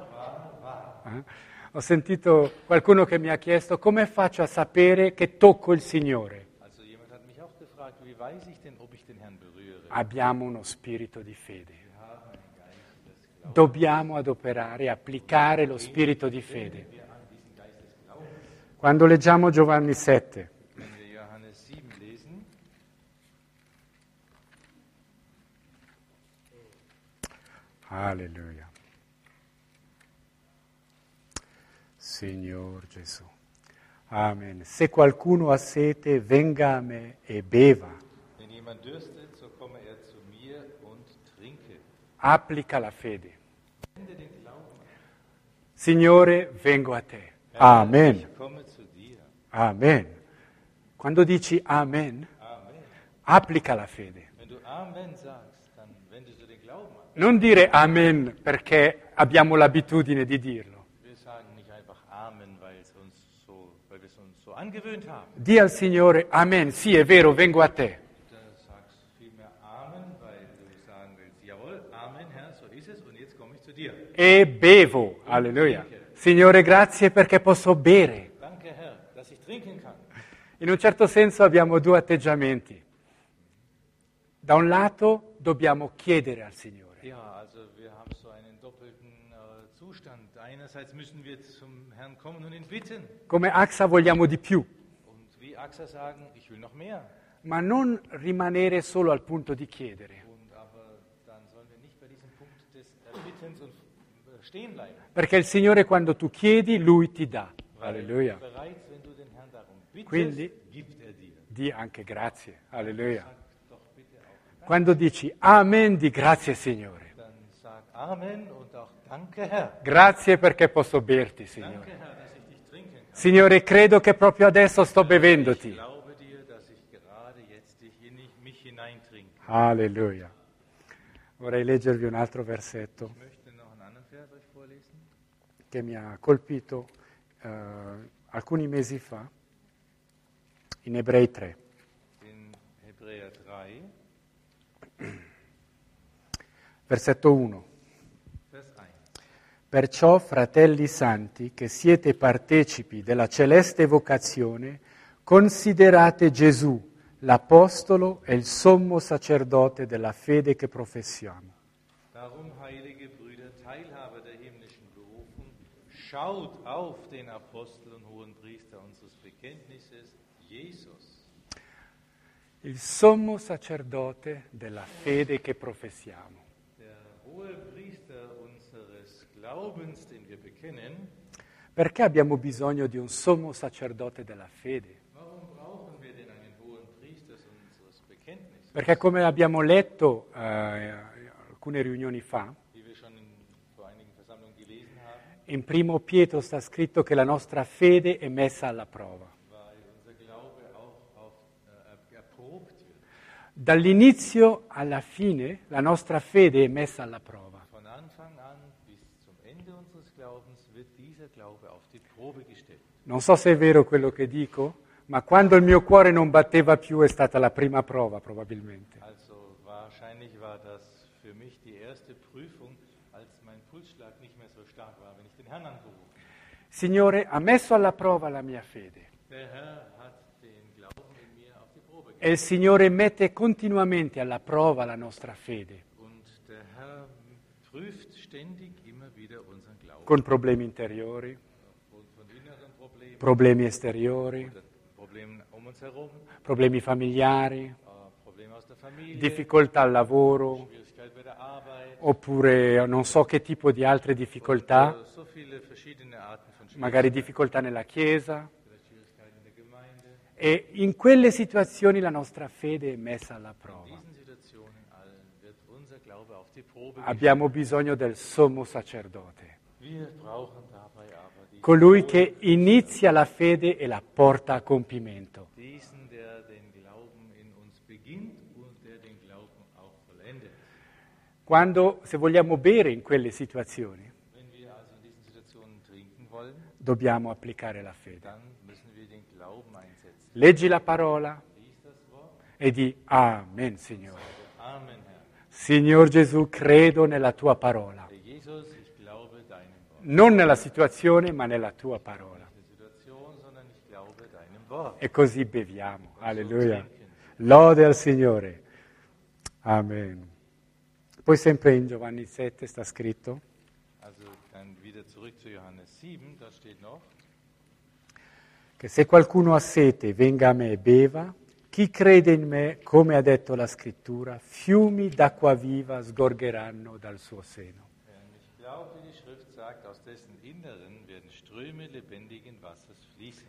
Ho sentito qualcuno che mi ha chiesto come faccio a sapere che tocco il Signore.
Also jemand hat mich auch gefragt, wie weiß ich denn, ob ich den Herrn berühre?
Abbiamo uno spirito di fede.
Wir haben einen Geist des Glaubens.
Dobbiamo adoperare, applicare lo spirito di fede.
Wir an diesen Geist des Glaubens.
Quando leggiamo Giovanni 7,
Wenn wir Johannes 7 lesen,
alleluia. Signor Gesù. Amen. Se qualcuno ha sete, venga a me e beva.
wenn jemand dürstet, so komme er zu mir und trinke.
Applica la fede.
Wende den Glauben an.
Signore, vengo a te.
Herr,
Amen.
ich komme zu dir.
Amen. Quando dici Amen,
Amen.
applica la fede.
Wenn du Amen sagst, dann wendest du den Glauben an.
Non dire Amen perché abbiamo l'abitudine di dirlo.
Wir sagen nicht einfach Amen, weil wir es uns so angewöhnt haben.
Di al Signore Amen, sì è vero, vengo a te.
Da sagst du vielmehr Amen, weil du sagen willst, jawohl, Amen, Herr, so ist es und jetzt komme ich zu dir.
E bevo, alleluia. Signore, grazie perché posso bere.
Danke, Herr, dass ich trinken kann.
In un certo senso abbiamo due atteggiamenti. Da un lato dobbiamo chiedere al Signore.
Ja, also wir haben so einen doppelten Zustand. Einerseits müssen wir zum Herrn kommen und ihn bitten.
Come AXA vogliamo di più,
Und wie AXA sagen, ich will noch mehr.
ma non rimanere solo al punto di chiedere.
Aber dann sollen wir nicht bei diesem Punkt des Erbittens stehen bleiben.
Perché il Signore quando tu chiedi, Lui ti dà.
Weil
Alleluia.
bereits, wenn du den Herrn darum bittest,
Quindi-
gibt er dir.
Di anche grazie. Alleluia.
Sag doch bitte auch.
Quando dici Amen, di grazie Signore.
Dann sag Amen und auch Danke, Herr.
Grazie perché posso berti,
Danke,
Signore.
Herr, dass ich dich trinken kann.
Signore, credo che proprio adesso sto
Ich
bevendoti.
glaube dir, dass ich gerade jetzt dich in mich hineintrinke.
Alleluia. Vorrei leggervi un altro versetto
Ich möchte noch einen anderen Vers euch vorlesen.
che mi ha colpito alcuni mesi fa in Ebrei 3.
In Hebräer 3,
Versetto 1.
Vers 1.
Perciò, fratelli santi, che siete partecipi della celeste vocazione, considerate Gesù, l'Apostolo e il sommo sacerdote della fede che professiamo.
Darum, heilige Brüder, Teilhaber der himmlischen Berufung, schaut auf den Apostel und hohen Priester unseres Bekenntnisses, Jesus.
Il sommo sacerdote della fede che professiamo.
Der hohe Priester unseres Glaubens, den wir bekennen.
Perché abbiamo bisogno di un sommo sacerdote della fede?
Warum brauchen wir denn einen hohen Priester unseres Bekenntnisses?
Perché come abbiamo letto alcune riunioni fa,
Wie wir schon vor einigen Versammlungen gelesen haben,
in primo Pietro sta scritto che la nostra fede è messa alla prova.
weil unser Glaube auch erprobt wird.
Dall'inizio alla fine la nostra fede è messa alla prova.
Von Anfang an bis zum Ende unseres Glaubens wird dieser Glaube auf die Probe gestellt.
Non so se è vero quello che dico, ma quando il mio cuore non batteva più è stata la prima prova probabilmente.
Also wahrscheinlich war das für mich die erste Prüfung, als mein Pulsschlag nicht mehr so stark war, wenn ich den Herrn angerufen habe.
Signore, ha messo alla prova la mia fede
Der Herr hat den Glauben in mir auf die Probe gestellt.
e il Signore mette continuamente alla prova la nostra fede,
Und der Herr prüft ständig immer wieder unseren Glauben.
con problemi interiori,
Und von inneren Problemen,
problemi esteriori,
Problemen um uns herum,
problemi familiari,
Probleme aus der Familie,
difficoltà al lavoro,
Schwierigkeit bei der Arbeit,
oppure non so che tipo di altre difficoltà,
so viele verschiedene Arten von
magari
Schwierigkeiten,
difficoltà nella Chiesa.
vielleicht Schwierigkeiten in der Gemeinde.
E in quelle situazioni la nostra fede è messa alla
In
prova.
diesen Situationen allen wird unser Glaube auf die Probe gestellt.
Abbiamo bisogno del sommo sacerdote,
Wir brauchen dabei aber
colui che inizia la fede e la porta a compimento.
diesen, beginnt und der den Glauben auch vollendet.
Se vogliamo bere in quelle situazioni,
Wenn wir also in diesen Situationen trinken wollen,
dobbiamo applicare la fede.
dann müssen wir den Glauben einsetzen.
Leggi la parola
Lies das Wort,
e di Amen, Signore.
Amen, Herr.
Signor Gesù, credo nella tua parola.
Herr Jesus, ich glaube deinem Wort.
Non nella situazione, ma nella tua parola.
Nicht der Situation, sondern ich glaube deinem Wort.
E così beviamo. Alleluia. Lode al Signore. Amen. Poi sempre in Giovanni 7 sta scritto:
Also dann wieder zurück zu Johannes 7, da steht noch,
che se qualcuno ha sete venga a me e beva, chi crede in me, come ha detto la scrittura, fiumi d'acqua viva sgorgeranno dal suo seno.
wer an mich glaubt, wie die Schrift sagt, aus dessen Inneren werden Ströme lebendigen Wassers fließen.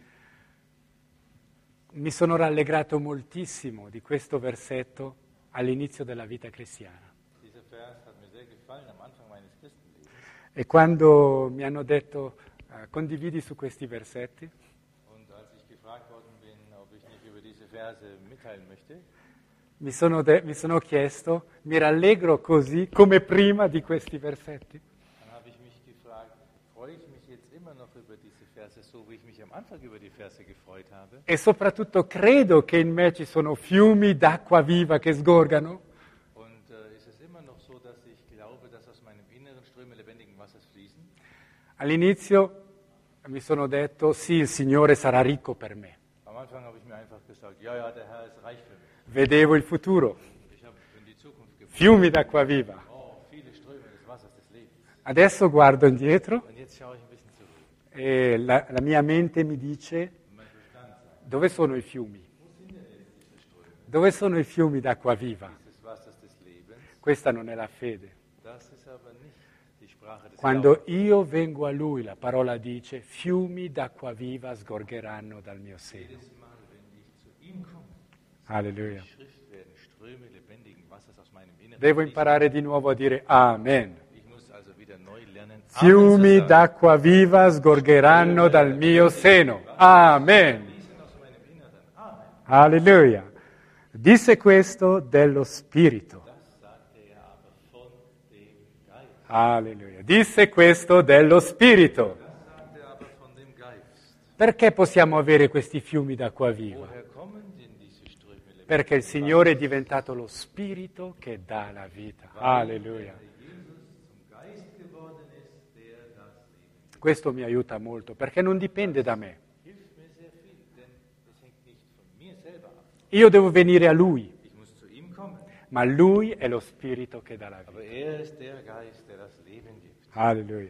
Mi sono rallegrato moltissimo di questo versetto all'inizio della vita cristiana.
Dieser Vers hat mir sehr gefallen am Anfang meines Christenlebens.
E quando mi hanno detto condividi su questi versetti,
Und als ich gefragt worden bin, ob ich nicht über diese Verse mitteilen möchte,
mi sono chiesto, mi rallegro così come prima di questi versetti?
dann habe ich mich gefragt, freue ich mich jetzt immer noch über diese Verse, so wie ich mich am Anfang über die Verse gefreut habe?
E soprattutto credo che in me ci sono fiumi d'acqua viva che sgorgano?
Und ist es immer noch so, dass ich glaube, dass aus meinem Inneren Ströme lebendigen Wassers fließen?
All'inizio mi sono detto, sì, il Signore sarà ricco per me.
Am Anfang habe ich mir einfach gesagt, ja, ja, der Herr ist reich für mich.
Vedevo il futuro,
Ich habe in die Zukunft geblickt.
fiumi d'acqua viva.
Oh, viele Ströme des Wassers des Lebens.
Adesso guardo indietro
Und jetzt schaue ich ein bisschen zurück.
e la mia mente mi dice,
Und mein Verstand sagt,
dove sono i fiumi?
wo sind denn jetzt diese Ströme
Dove sono i fiumi d'acqua viva?
des Wassers des Lebens?
Questa non è la fede.
Das ist aber nicht die Sprache des
Quando
Glaubens.
io vengo a Lui, la parola dice, fiumi d'acqua viva sgorgeranno dal mio seno.
Jedes Mal, wenn ich zu ihm komme,
Alleluia.
die Schrift werden Ströme lebendigen Wassers aus meinem Inneren
Devo
fließen.
imparare di nuovo a dire Amen.
Ich muss also wieder neu lernen, Amen zu
Fiumi
sagen.
d'acqua viva sgorgeranno dal mio seno. Amen.
Fließen aus meinem Inneren. Amen.
Alleluia. Disse questo dello Spirito.
Das sagte er aber von dem Geist.
Alleluia. Disse questo dello Spirito.
Das sagte er aber von dem Geist.
Perché possiamo avere questi fiumi d'acqua viva?
Woher kommen denn diese Ströme lebendigen
Perché il Signore è diventato lo Spirito che dà la vita. Alleluia.
Jesus zum Geist geworden ist, der das Leben
Questo mi aiuta molto, perché non dipende da me.
hilft mir sehr viel, denn es hängt nicht von mir selber ab.
Io devo venire a Lui,
Ich muss zu ihm kommen,
ma Lui è lo Spirito che dà la vita.
aber er ist der Geist, der das Leben gibt.
Alleluia.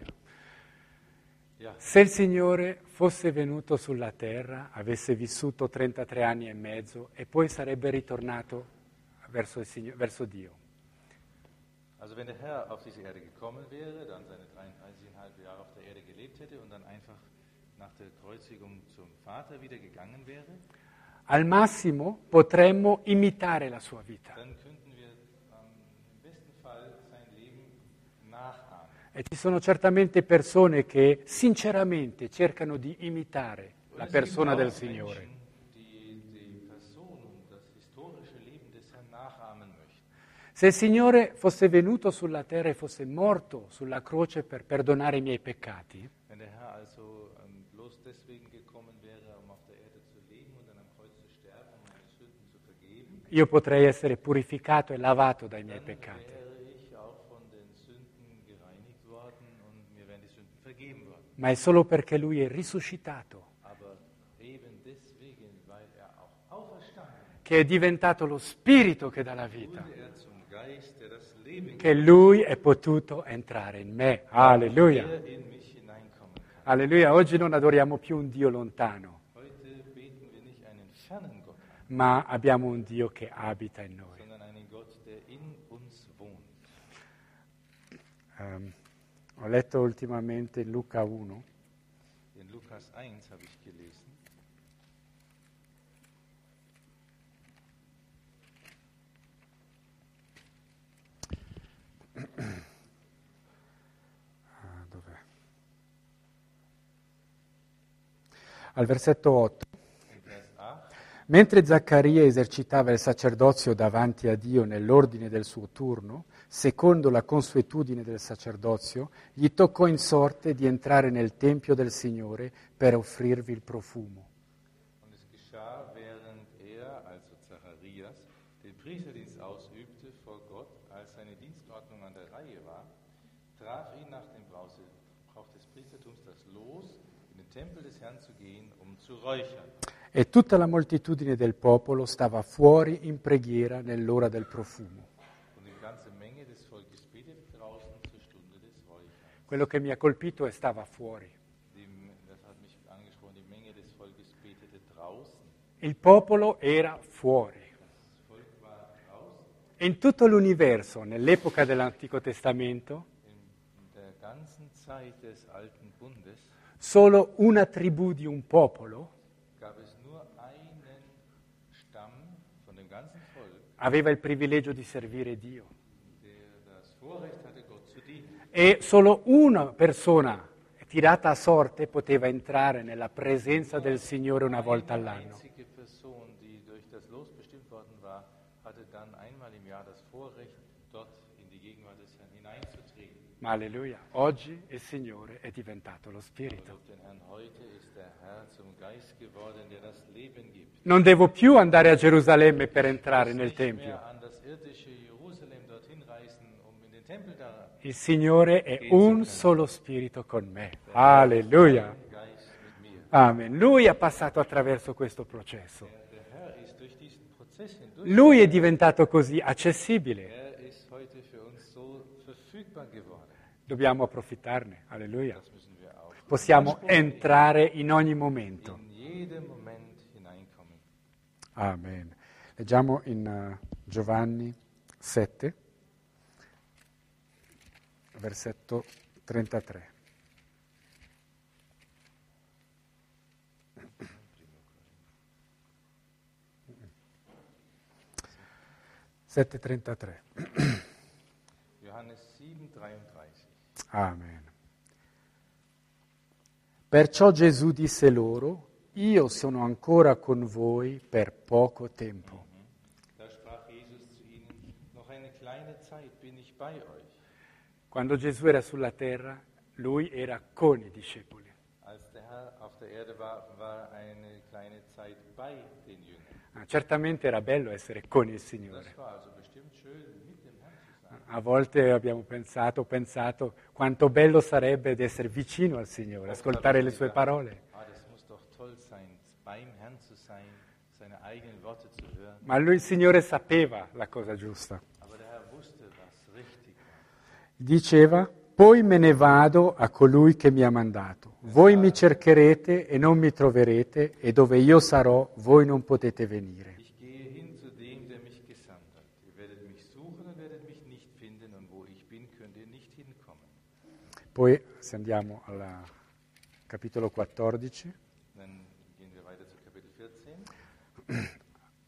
Ja,
Se il Signore fosse venuto sulla terra, avesse vissuto 33 anni e mezzo e poi sarebbe ritornato verso Dio,
also wenn der Herr auf diese Erde gekommen wäre, dann seine 33,5 Jahre auf der Erde gelebt hätte und dann einfach nach der Kreuzigung zum Vater wieder gegangen wäre,
al massimo potremmo imitare la sua vita.
dann könnten wir im besten Fall sein Leben nachahmen.
E ci sono certamente persone che sinceramente cercano di imitare
Und
la
es
persona
gibt
del
auch
Signore.
Menschen, die Person und das historische Leben des Herrn nachahmen möchten.
Se il Signore fosse venuto sulla terra e fosse morto sulla croce per perdonare i miei peccati,
Wenn der Herr also bloß deswegen gekommen wäre, um auf der Erde zu leben und dann am Kreuz zu sterben, um meine Sünden zu vergeben,
io potrei essere purificato e lavato dai miei
dann
peccati.
wäre ich auch von den Sünden gereinigt worden und mir wären die Sünden vergeben worden.
Ma è solo perché Lui è risuscitato,
Aber eben deswegen, weil er auch auferstanden
che è diventato lo Spirito che dà la vita,
wurde er zum Geist, der das Leben
che Lui è potuto entrare in me. Alleluia.
der in mich hineinkommen kann.
Alleluia. Oggi non adoriamo più un Dio lontano,
Heute beten wir nicht einen fernen Gott an,
ma abbiamo un Dio che abita in noi.
sondern einen Gott, der in uns wohnt.
Ho letto ultimamente in Luca 1,
In Lukas 1 habe ich gelesen,
dov'è? Al versetto 8.
in Vers 8,
Mentre Zaccaria esercitava il sacerdozio davanti a Dio nell'ordine del suo turno, secondo la consuetudine del sacerdozio, gli toccò in sorte di entrare nel Tempio del Signore per offrirvi il profumo.
Und es geschah, während also Zacharias, den Priesterdienst ausübte vor Gott, als seine Dienstordnung an der Reihe war, traf ihn nach dem Brauch des Priestertums das Los, in den Tempel des Herrn zu gehen, um zu räuchern.
E tutta la moltitudine del popolo stava fuori in preghiera nell'ora del profumo. Quello che mi ha colpito è stava fuori. Il popolo era fuori. E in tutto l'universo, nell'epoca dell'Antico Testamento, solo una tribù di un popolo aveva il privilegio di servire Dio. E solo una persona tirata a sorte poteva entrare nella presenza del Signore una volta all'anno. Ma alleluia, oggi il Signore è diventato lo Spirito. Non devo più andare a Gerusalemme per entrare nel Tempio. Il Signore è un solo Spirito con me. Alleluia. Amen. Lui ha passato attraverso questo processo. Lui è diventato così accessibile. Dobbiamo approfittarne. Alleluia. Possiamo entrare in ogni momento. Amen. Leggiamo in Giovanni 7, versetto 33.
Johannes 7:33.
Amen. Perciò Gesù disse loro: io sono ancora con voi per poco tempo.
Da sprach Jesus zu ihnen: noch eine kleine Zeit bin ich bei euch.
Quando Gesù era sulla terra, lui era con i discepoli.
Als der Herr auf der Erde war, war eine kleine Zeit bei den Jüngern.
Certamente era bello essere con il Signore.
Das war also bestimmt schön, mit dem Herrn zu sein.
A volte abbiamo pensato quanto bello sarebbe di essere vicino al Signore, ascoltare le sue parole.
Das muss doch toll sein, beim Herrn zu sein, seine eigenen Worte zu hören.
Ma lui, il Signore, sapeva la cosa giusta.
Aber der Herr wusste, was richtig war.
Diceva: poi me ne vado a colui che mi ha mandato. Voi mi cercherete e non mi troverete, e dove io sarò voi non potete venire.
Ich gehe hin zu dem, der mich gesandt hat. Ihr werdet mich suchen und werdet mich nicht finden, und wo ich bin, könnt ihr nicht hinkommen.
Poi, se andiamo al capitolo 14,
Dann gehen wir weiter zu Kapitel 14.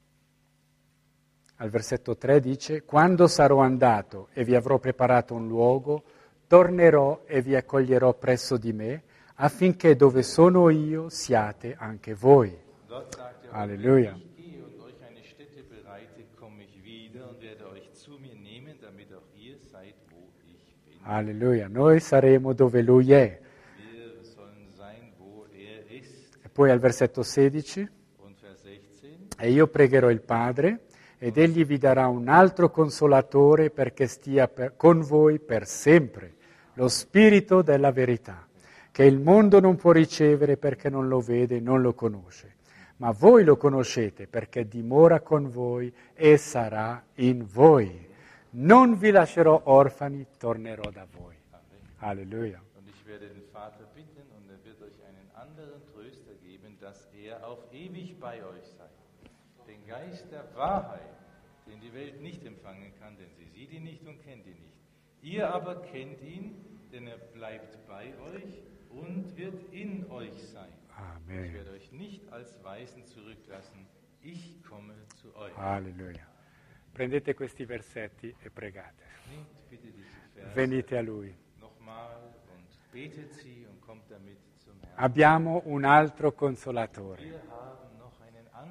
al versetto 3 dice: quando sarò andato e vi avrò preparato un luogo, tornerò e vi accoglierò presso di me, affinché dove sono io siate anche voi.
Dort sagt er,
Alleluia.
ich gehe und euch eine Stätte bereite, komme ich wieder und werde euch zu mir nehmen, damit auch ihr seid, wo ich bin.
Alleluia. Noi saremo dove lui è.
Wir sollen sein, wo er ist.
E poi al versetto 16:
Und Vers 16.
e io pregherò il Padre, ed egli vi darà un altro consolatore perché stia con voi per sempre, lo Spirito della verità, che il mondo non può ricevere perché non lo vede e non lo conosce. Ma voi lo conoscete perché dimora con voi e sarà in voi. Non vi lascerò orfani, tornerò da voi. Alleluia.
Und ich werde den Vater bitten, und er wird euch einen anderen Tröster geben, dass er auf ewig bei euch sei. Den Geist der Wahrheit, den die Welt nicht empfangen kann, denn sie sieht ihn nicht und kennt ihn nicht. Ihr aber kennt ihn, denn er bleibt bei euch und wird in euch sein.
Amen.
Ich werde euch nicht als Weisen zurücklassen, ich komme zu euch.
Alleluia. Prendete questi versetti e pregate.
Nehmt bitte diese Verse
Venite a Lui.
nochmal und betet sie und kommt damit zum Herrn.
Abbiamo un altro consolatore.
Wir haben noch einen anderen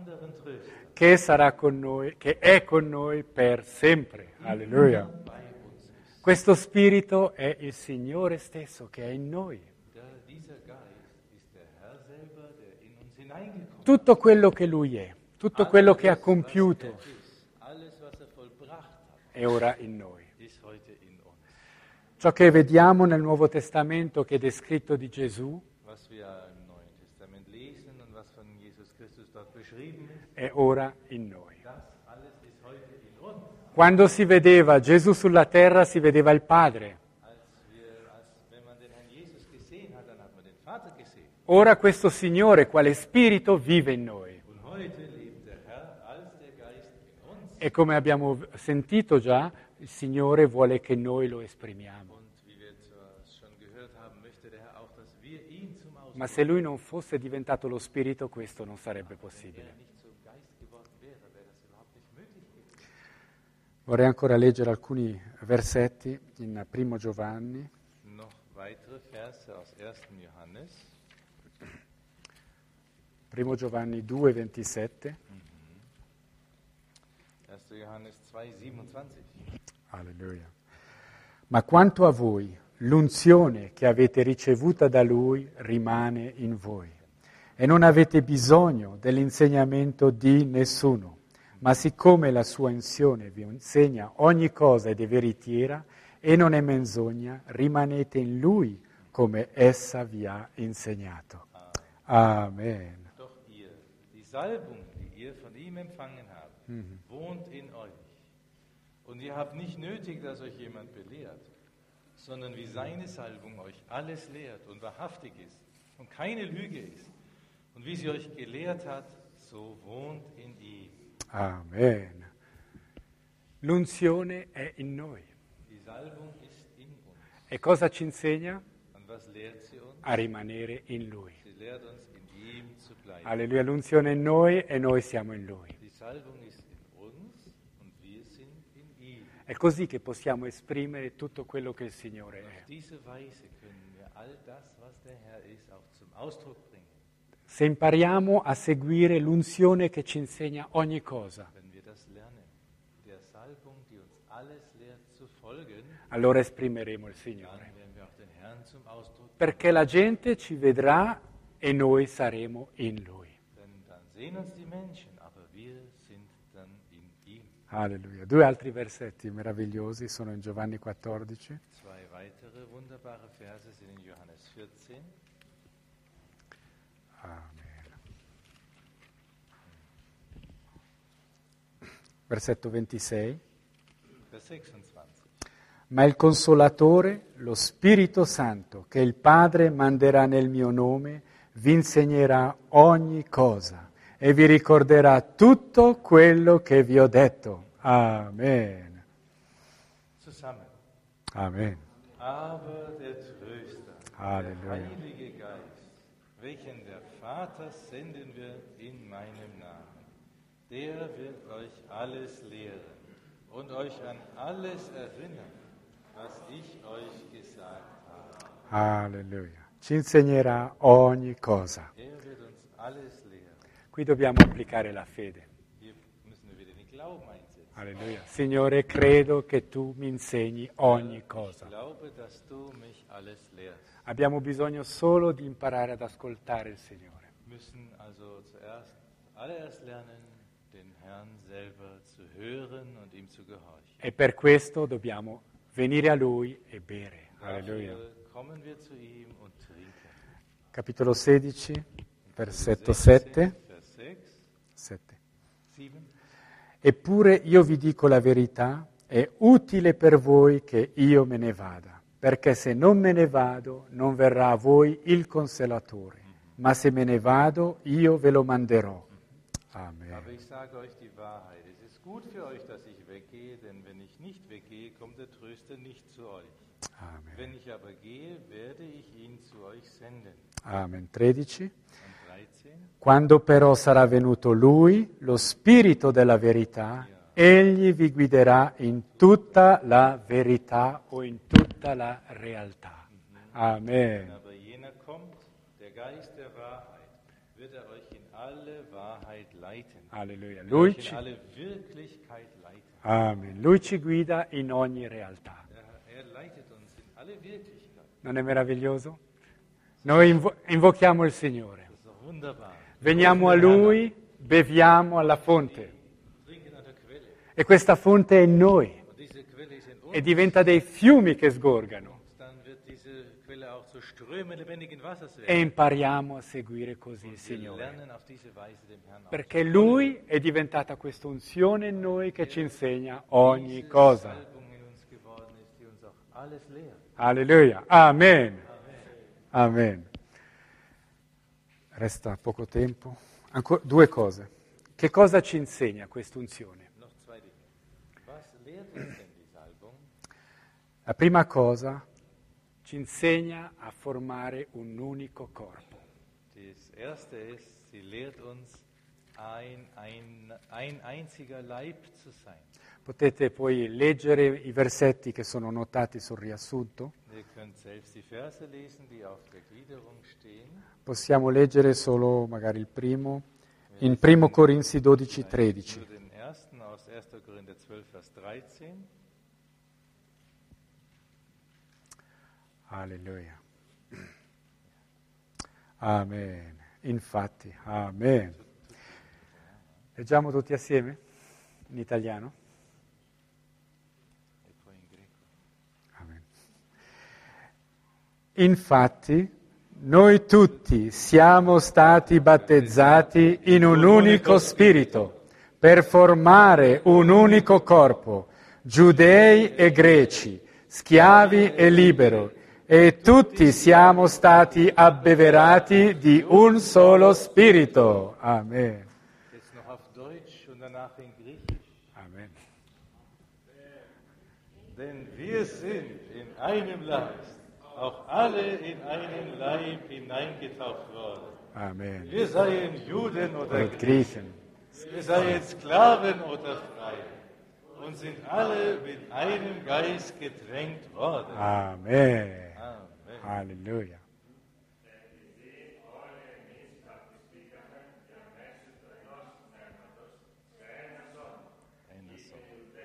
anderen Tröster,
che sarà con noi, che è con noi per sempre. Alleluia.
bei uns ist.
Questo Spirito è il Signore stesso che è in noi.
Dieser Geist ist der Herr selber, der in uns hineingekommen
Tutto quello che Lui è, tutto quello che ha
Alles, was
compiuto
er ist, alles, was er vollbracht hat,
è ora in noi.
ist heute in uns.
Ciò che vediamo nel Nuovo Testamento che è descritto di Gesù
Was wir im Neuen Testament lesen und was von Jesus Christus dort beschrieben ist,
è ora in noi.
das alles ist heute in uns.
Quando si vedeva Gesù sulla terra si vedeva il Padre.
Wenn man den Herrn Jesus gesehen hat, dann hat man den Vater gesehen.
Ora questo Signore, quale Spirito, vive in noi.
Und heute lebt der Herr als der Geist in uns.
E come abbiamo sentito già, il Signore vuole che noi lo esprimiamo.
Und wie wir schon gehört haben, möchte der Herr auch, dass wir ihn zum Ausdruck
Ma se Lui non fosse diventato lo Spirito, questo non sarebbe
Wenn er
possibile.
nicht zum Geist geworden wäre, wäre das überhaupt nicht möglich gewesen.
Vorrei ancora leggere alcuni versetti in Primo Giovanni.
Noch weitere Verse aus 1. Johannes.
Primo Giovanni 2, 27.
1. Johannes 2, 27.
Alleluia. Ma quanto a voi, l'unzione che avete ricevuta da Lui rimane in voi e non avete bisogno dell'insegnamento di nessuno, ma siccome la sua unzione vi insegna ogni cosa ed è veritiera e non è menzogna, rimanete in Lui come essa vi ha insegnato. Amen.
Doch ihr, die Salbung, die ihr von ihm empfangen habt, wohnt in euch. Und ihr habt nicht nötig, dass euch jemand belehrt, sondern wie seine Salbung euch alles lehrt und wahrhaftig ist und keine Lüge ist. Und wie sie euch gelehrt hat, so wohnt in ihm.
Amen. L'unzione è in noi.
Die Salbung ist in uns.
E cosa ci insegna?
Und was lehrt sie uns?
A rimanere in Lui.
Sie lehrt uns, in ihm zu bleiben.
Alleluia, l'unzione è in noi e noi siamo in Lui.
Die Salbung ist in uns und wir sind in ihm.
È così che possiamo esprimere tutto quello che il Signore
Auf
è.
diese Weise können wir all das, was der Herr ist, auch zum Ausdruck bringen.
Se impariamo a seguire l'unzione che ci insegna ogni cosa,
Wenn wir das lernen, der Salbung, die uns alles lehrt, zu folgen,
allora esprimeremo il
dann
Signore.
werden wir auch den Herrn zum Ausdruck bringen.
Perché la gente ci vedrà e noi saremo in Lui.
Denn dann sehen uns die Menschen, aber wir sind dann in ihm.
Alleluia. Due altri versetti meravigliosi sono in Giovanni 14.
Zwei weitere wunderbare Verse sind in Johannes 14.
Amen. Versetto 26.
Vers 26.
Ma il Consolatore, lo Spirito Santo, che il Padre manderà nel mio nome, vi insegnerà ogni cosa e vi ricorderà tutto quello che vi ho detto. Amen.
Zusammen.
Amen.
Aber der Tröster,
Halleluja.
der Heilige Geist, welchen der Vater senden wird in meinem Namen, der wird euch alles lehren und euch an alles erinnern, was ich euch gesagt habe.
Alleluia. Ci insegnerà ogni cosa.
Er wird uns alles lehren.
Qui dobbiamo applicare la fede.
Hier müssen wir wieder den Glauben einsetzen.
Alleluia. Signore, credo che tu mi insegni ogni cosa.
Ich glaube, dass du mich alles lehrst.
Abbiamo bisogno solo di imparare ad ascoltare il Signore.
Wir müssen also allererst lernen, den Herrn selber zu hören und ihm zu gehorchen.
E per questo dobbiamo venire a Lui e bere. Alleluia.
Dafür kommen wir zu ihm und trinken.
Capitolo 16, versetto
16,
7.
Vers 6,
7.
7.
Eppure io vi dico la verità, è utile per voi che io me ne vada, perché se non me ne vado non verrà a voi il Consolatore, ma se me ne vado io ve lo manderò. Amen.
Aber ich sage euch die Wahrheit. Es ist gut für euch, dass ich weggehe, denn wenn ich nicht weggehe, kommt der Tröster nicht zu euch.
Amen.
Wenn ich aber gehe, werde ich ihn zu euch senden.
Amen. 13.
Und 13.
Quando però sarà venuto Lui, lo Spirito della verità, Egli vi guiderà in tutta la verità o in tutta la realtà.
Wenn
Amen.
aber jener kommt, der Geist der Wahrheit, wird er euch in alle Wahrheit leiten.
Alleluia.
Euch in alle Wirklichkeit leiten.
Amen. Lui ci guida in ogni realtà.
Er leitet uns in alle Wirklichkeit.
Non è meraviglioso? Noi invochiamo il Signore.
Das ist doch wunderbar.
Veniamo a Lui, beviamo alla fonte.
Trinken an der Quelle.
E questa fonte è in noi.
Und diese Quelle ist in uns.
E diventa dei fiumi che sgorgano.
Dann wird diese Quelle auch zu Strömen lebendigen Wassers
E
werden.
impariamo a seguire così il
Wir
Signore.
lernen auf diese Weise dem Herrn
Perché Lui è diventata questa unzione in noi che ci insegna ogni cosa.
Salbung in uns geworden ist, die uns auch alles lehrt.
Alleluia. Amen. Amen. Resta poco tempo. Due cose. Che cosa ci insegna questa unzione?
Noch zwei Dinge. Was lehrt uns denn die Salbung?
La prima cosa ci insegna a formare un unico corpo.
Das erste ist, sie lehrt uns, ein einziger Leib zu sein.
Potete poi leggere i versetti che sono notati sul riassunto.
Ihr könnt selbst die Verse lesen, die auf der Gliederung stehen.
Possiamo leggere solo magari il primo, in 1 Corinzi 12, 13.
Nur den ersten aus 1. Korinther 12, Vers 13.
Alleluia. Amen. Infatti, amen. Leggiamo tutti assieme in italiano?
E poi in greco.
Amen. Infatti, noi tutti siamo stati battezzati in un unico spirito per formare un unico corpo, giudei e greci, schiavi e liberi, e tutti siamo stati abbeverati di un solo spirito. Amen.
Jetzt noch auf Deutsch und danach in Griechisch.
Amen.
Denn wir sind in einem Geist, auch alle in einen Leib hineingetaucht worden.
Amen.
Wir seien Juden oder
Und
Griechen,
Griechen.
wir seien Sklaven oder Freie und sind alle mit einem Geist getränkt worden.
Amen.
Amen.
Alleluia.
Eine Sonne.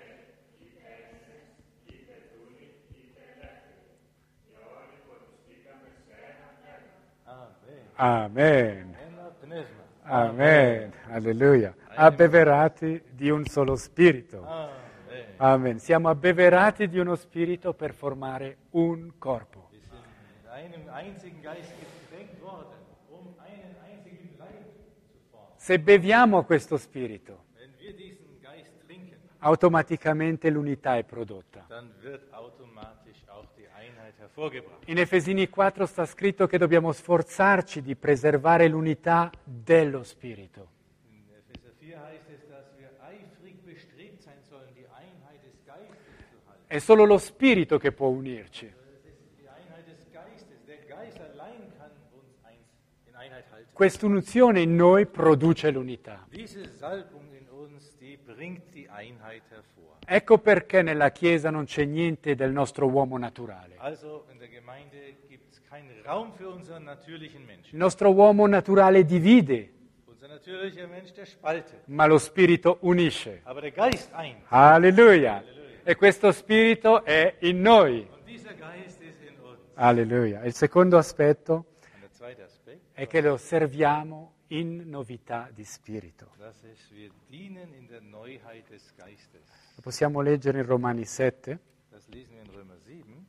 Amen.
Ένα πνεύμα.
Amen. Alleluia. Abbeverati di un solo spirito.
Amen.
Amen. Siamo abbeverati di uno spirito per formare un corpo.
Wir sind mit einem einzigen Geist getränkt worden, um einen einzigen Leib zu formen.
Se beviamo questo spirito,
Wenn wir diesen Geist trinken,
automaticamente l'unità è prodotta.
dann wird automatisch auch die Einheit hervorgebracht.
In Efesini 4 sta scritto che dobbiamo sforzarci di preservare l'unità dello spirito.
In Epheser 4 heißt es, dass wir eifrig bestrebt sein sollen, die Einheit des Geistes zu halten.
È solo lo spirito che può unirci.
Das ist die Einheit des Geistes. Der Geist allein kann uns in Einheit halten.
Quest'unzione in noi produce l'unità.
Diese Salbung in uns, die bringt die Einheit hervor.
Ecco perché nella Chiesa non c'è niente del nostro uomo naturale.
Also in der Gemeinde gibt es keinen Raum für unseren natürlichen
Il
Menschen.
nostro uomo naturale divide,
Unser natürlicher Mensch, der spaltet.
ma lo spirito unisce.
Aber der Geist eint.
Alleluia! E questo spirito è in noi.
Und dieser Geist ist in uns.
Alleluia. Il secondo aspetto
Und der zweite Aspekt,
è che lo serviamo in novità di spirito.
das ist, wir dienen in der Neuheit des Geistes.
Lo possiamo leggere in Romani 7.
Das lesen wir in Römer 7.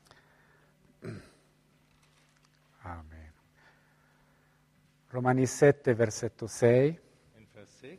Amen. Romani 7, versetto 6.
In Vers 6.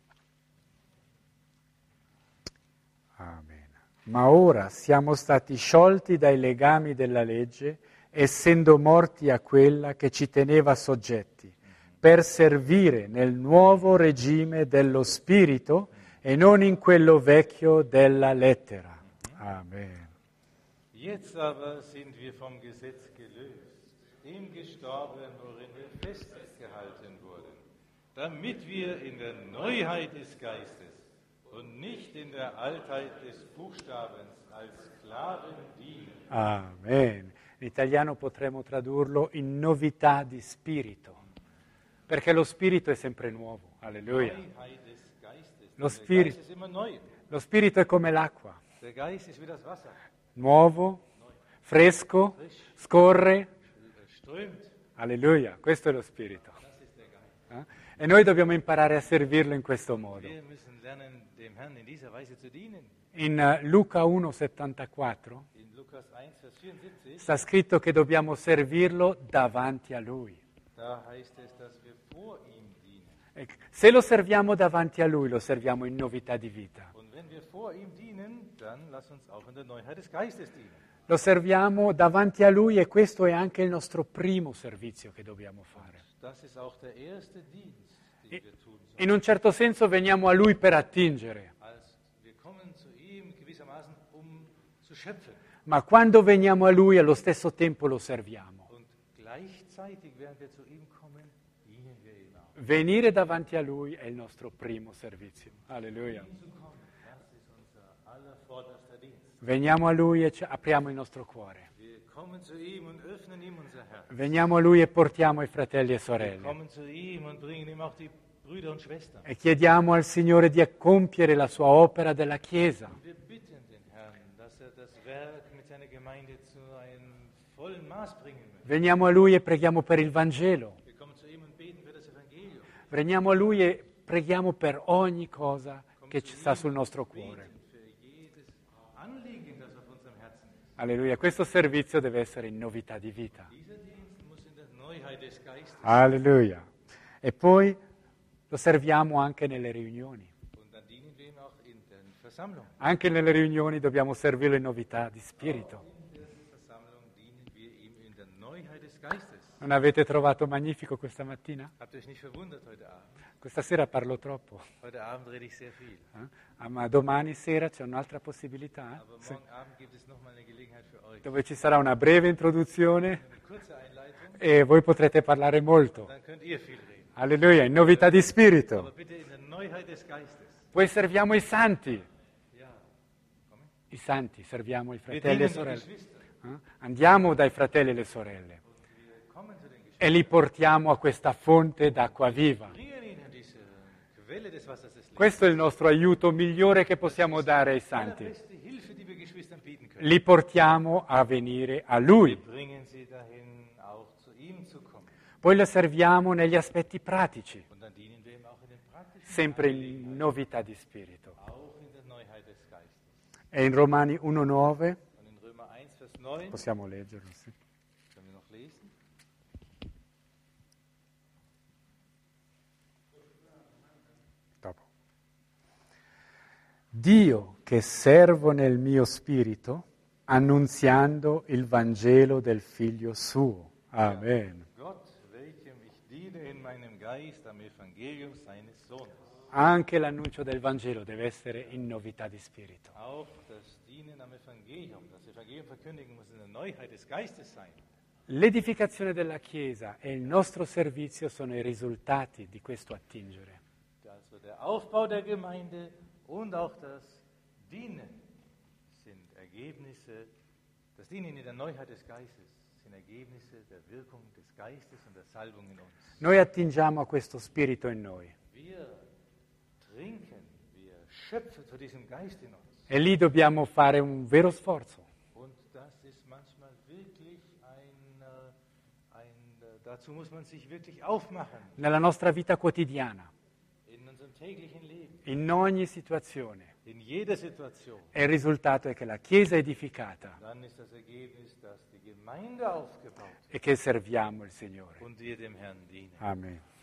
Amen. Ma ora siamo stati sciolti dai legami della legge, essendo morti a quella che ci teneva soggetti, per servire nel nuovo regime dello Spirito e non in quello vecchio della lettera. Amen.
Jetzt aber sind wir vom Gesetz gelöst, dem gestorben, worin wir festgehalten wurden, damit wir in der Neuheit des Geistes und nicht in der Altheit des Buchstabens als Sklaven dienen.
Amen. In italiano potremmo tradurlo in novità di spirito. Perché lo Spirito è sempre nuovo. Alleluia.
Neuheit des Geistes.
Lo
Der
Spirito,
Geist ist immer neu.
lo Spirito è come l'acqua.
Der Geist ist wie das Wasser.
Nuovo, fresco, scorre.
Strömt.
Alleluia. Questo è lo Spirito. E noi dobbiamo imparare a servirlo in questo modo.
Wir müssen lernen, dem Herrn in dieser Weise zu dienen.
In Luca 1,74
In Lukas 1, Vers 74,
sta scritto che dobbiamo servirlo davanti a Lui.
da heißt es, dass wir vor ihm dienen.
Ecco, se lo serviamo davanti a Lui, lo serviamo in novità di vita.
Und wenn wir vor ihm dienen, dann lass uns auch in der Neuheit des Geistes dienen.
Lo serviamo davanti a Lui e questo è anche il nostro primo servizio che dobbiamo fare.
Das ist auch der erste Dienst, den wir tun sollen.
In un certo senso veniamo a Lui per attingere,
Als wir kommen zu ihm gewissermaßen, zu schöpfen.
ma quando veniamo a Lui allo stesso tempo lo serviamo.
Und gleichzeitig, während wir zu ihm kommen, dienen wir ihm auch.
Venire davanti a Lui è il nostro primo servizio. Alleluia.
Ihm zu kommen, das ist unser allervorderster Dienst.
Veniamo a Lui e apriamo il nostro cuore.
Wir kommen zu ihm und öffnen ihm unser Herz.
Veniamo a Lui e portiamo i fratelli e
Wir
sorelle.
kommen zu ihm und bringen ihm auch die Brüder und Schwestern.
E chiediamo al Signore di compiere la sua opera della Chiesa.
Wir bitten den Herrn, dass das Werk mit seiner Gemeinde zu einem vollen Maß bringen wird.
Veniamo a Lui e preghiamo per il Vangelo.
Wir kommen zu ihm und beten für das Evangelium.
Veniamo a Lui e preghiamo per ogni cosa che ci sta sul nostro cuore.
Beten für jedes Anliegen, das auf unserem Herzen ist.
Alleluia. Questo servizio deve essere in novità di vita.
Dieser Dienst muss in der Neuheit des Geistes
Alleluia. E poi lo serviamo anche nelle riunioni.
und dann dienen wir ihm auch in den Versammlungen.
Anche nelle riunioni dobbiamo servirlo in novità di spirito.
In der Versammlung dienen wir ihm in der Neuheit des Geistes.
Non avete trovato magnifico questa mattina?
Habt ihr euch nicht verwundert heute Abend?
Questa sera parlo troppo.
Heute Abend rede ich sehr viel.
Ma domani sera c'è un'altra possibilità
Aber morgen Abend gibt es nochmal eine Gelegenheit für euch.
dove ci sarà una breve introduzione
Eine kurze Einleitung,
e voi potrete parlare molto.
dann könnt ihr viel reden.
Alleluia, in novità di
Aber
spirito.
bitte in der Neuheit des Geistes.
Poi serviamo i santi.
Ja. Come?
I santi, serviamo i
Wir
fratelli e
dienen die
sorelle.
Geschwister.
Andiamo dai fratelli e le sorelle
Wir kommen zu den Geschwistern.
e li portiamo a questa fonte d'acqua viva.
Bringen ihnen diese Quelle des Wassers des Lebens.
Questo è il nostro aiuto migliore che possiamo dare ai
Die
santi.
allerbeste Hilfe, die wir Geschwistern bieten können.
Li portiamo a venire a
Wir
Lui.
bringen sie dahin, auch zu ihm zu kommen.
Poi lo serviamo negli aspetti pratici,
Und dann dienen wir ihm auch in den praktischen
sempre in
Angelegenheiten,
novità di spirito.
auch in der Neuheit des Geistes.
E in Romani 1,9,
Und in Römer 1, Vers 9,
possiamo leggerlo, sì.
können wir noch lesen.
Dopo. Dio che servo nel mio spirito, annunziando il Vangelo del Figlio suo. Amen.
Gott, welchem ich diene in meinem Geist am Evangelium seines Sohnes.
Anche l'annuncio del Vangelo deve essere in novità di spirito.
Auch das Dienen am Evangelium, das Evangelium verkündigen muss in der Neuheit des Geistes sein.
L'edificazione della Chiesa e il nostro servizio sono i risultati di questo attingere.
Also der Aufbau der Gemeinde und auch das Dienen sind Ergebnisse, das Dienen in der Neuheit des Geistes sind Ergebnisse der Wirkung des Geistes und der Salbung in uns.
Noi attingiamo a questo spirito in noi
Wir trinken, wir schöpfen zu diesem Geist in uns.
e lì dobbiamo fare un vero sforzo.
Und das ist manchmal wirklich dazu muss man sich wirklich aufmachen
Nella nostra vita quotidiana,
in unserem täglichen Leben,
in ogni situazione.
in jeder Situation.
E il risultato è che la Chiesa è edificata
Dann ist das Ergebnis, dass die Gemeinde aufgebaut
e che serviamo il Signore.
und wir dem Herrn dienen.
Amen.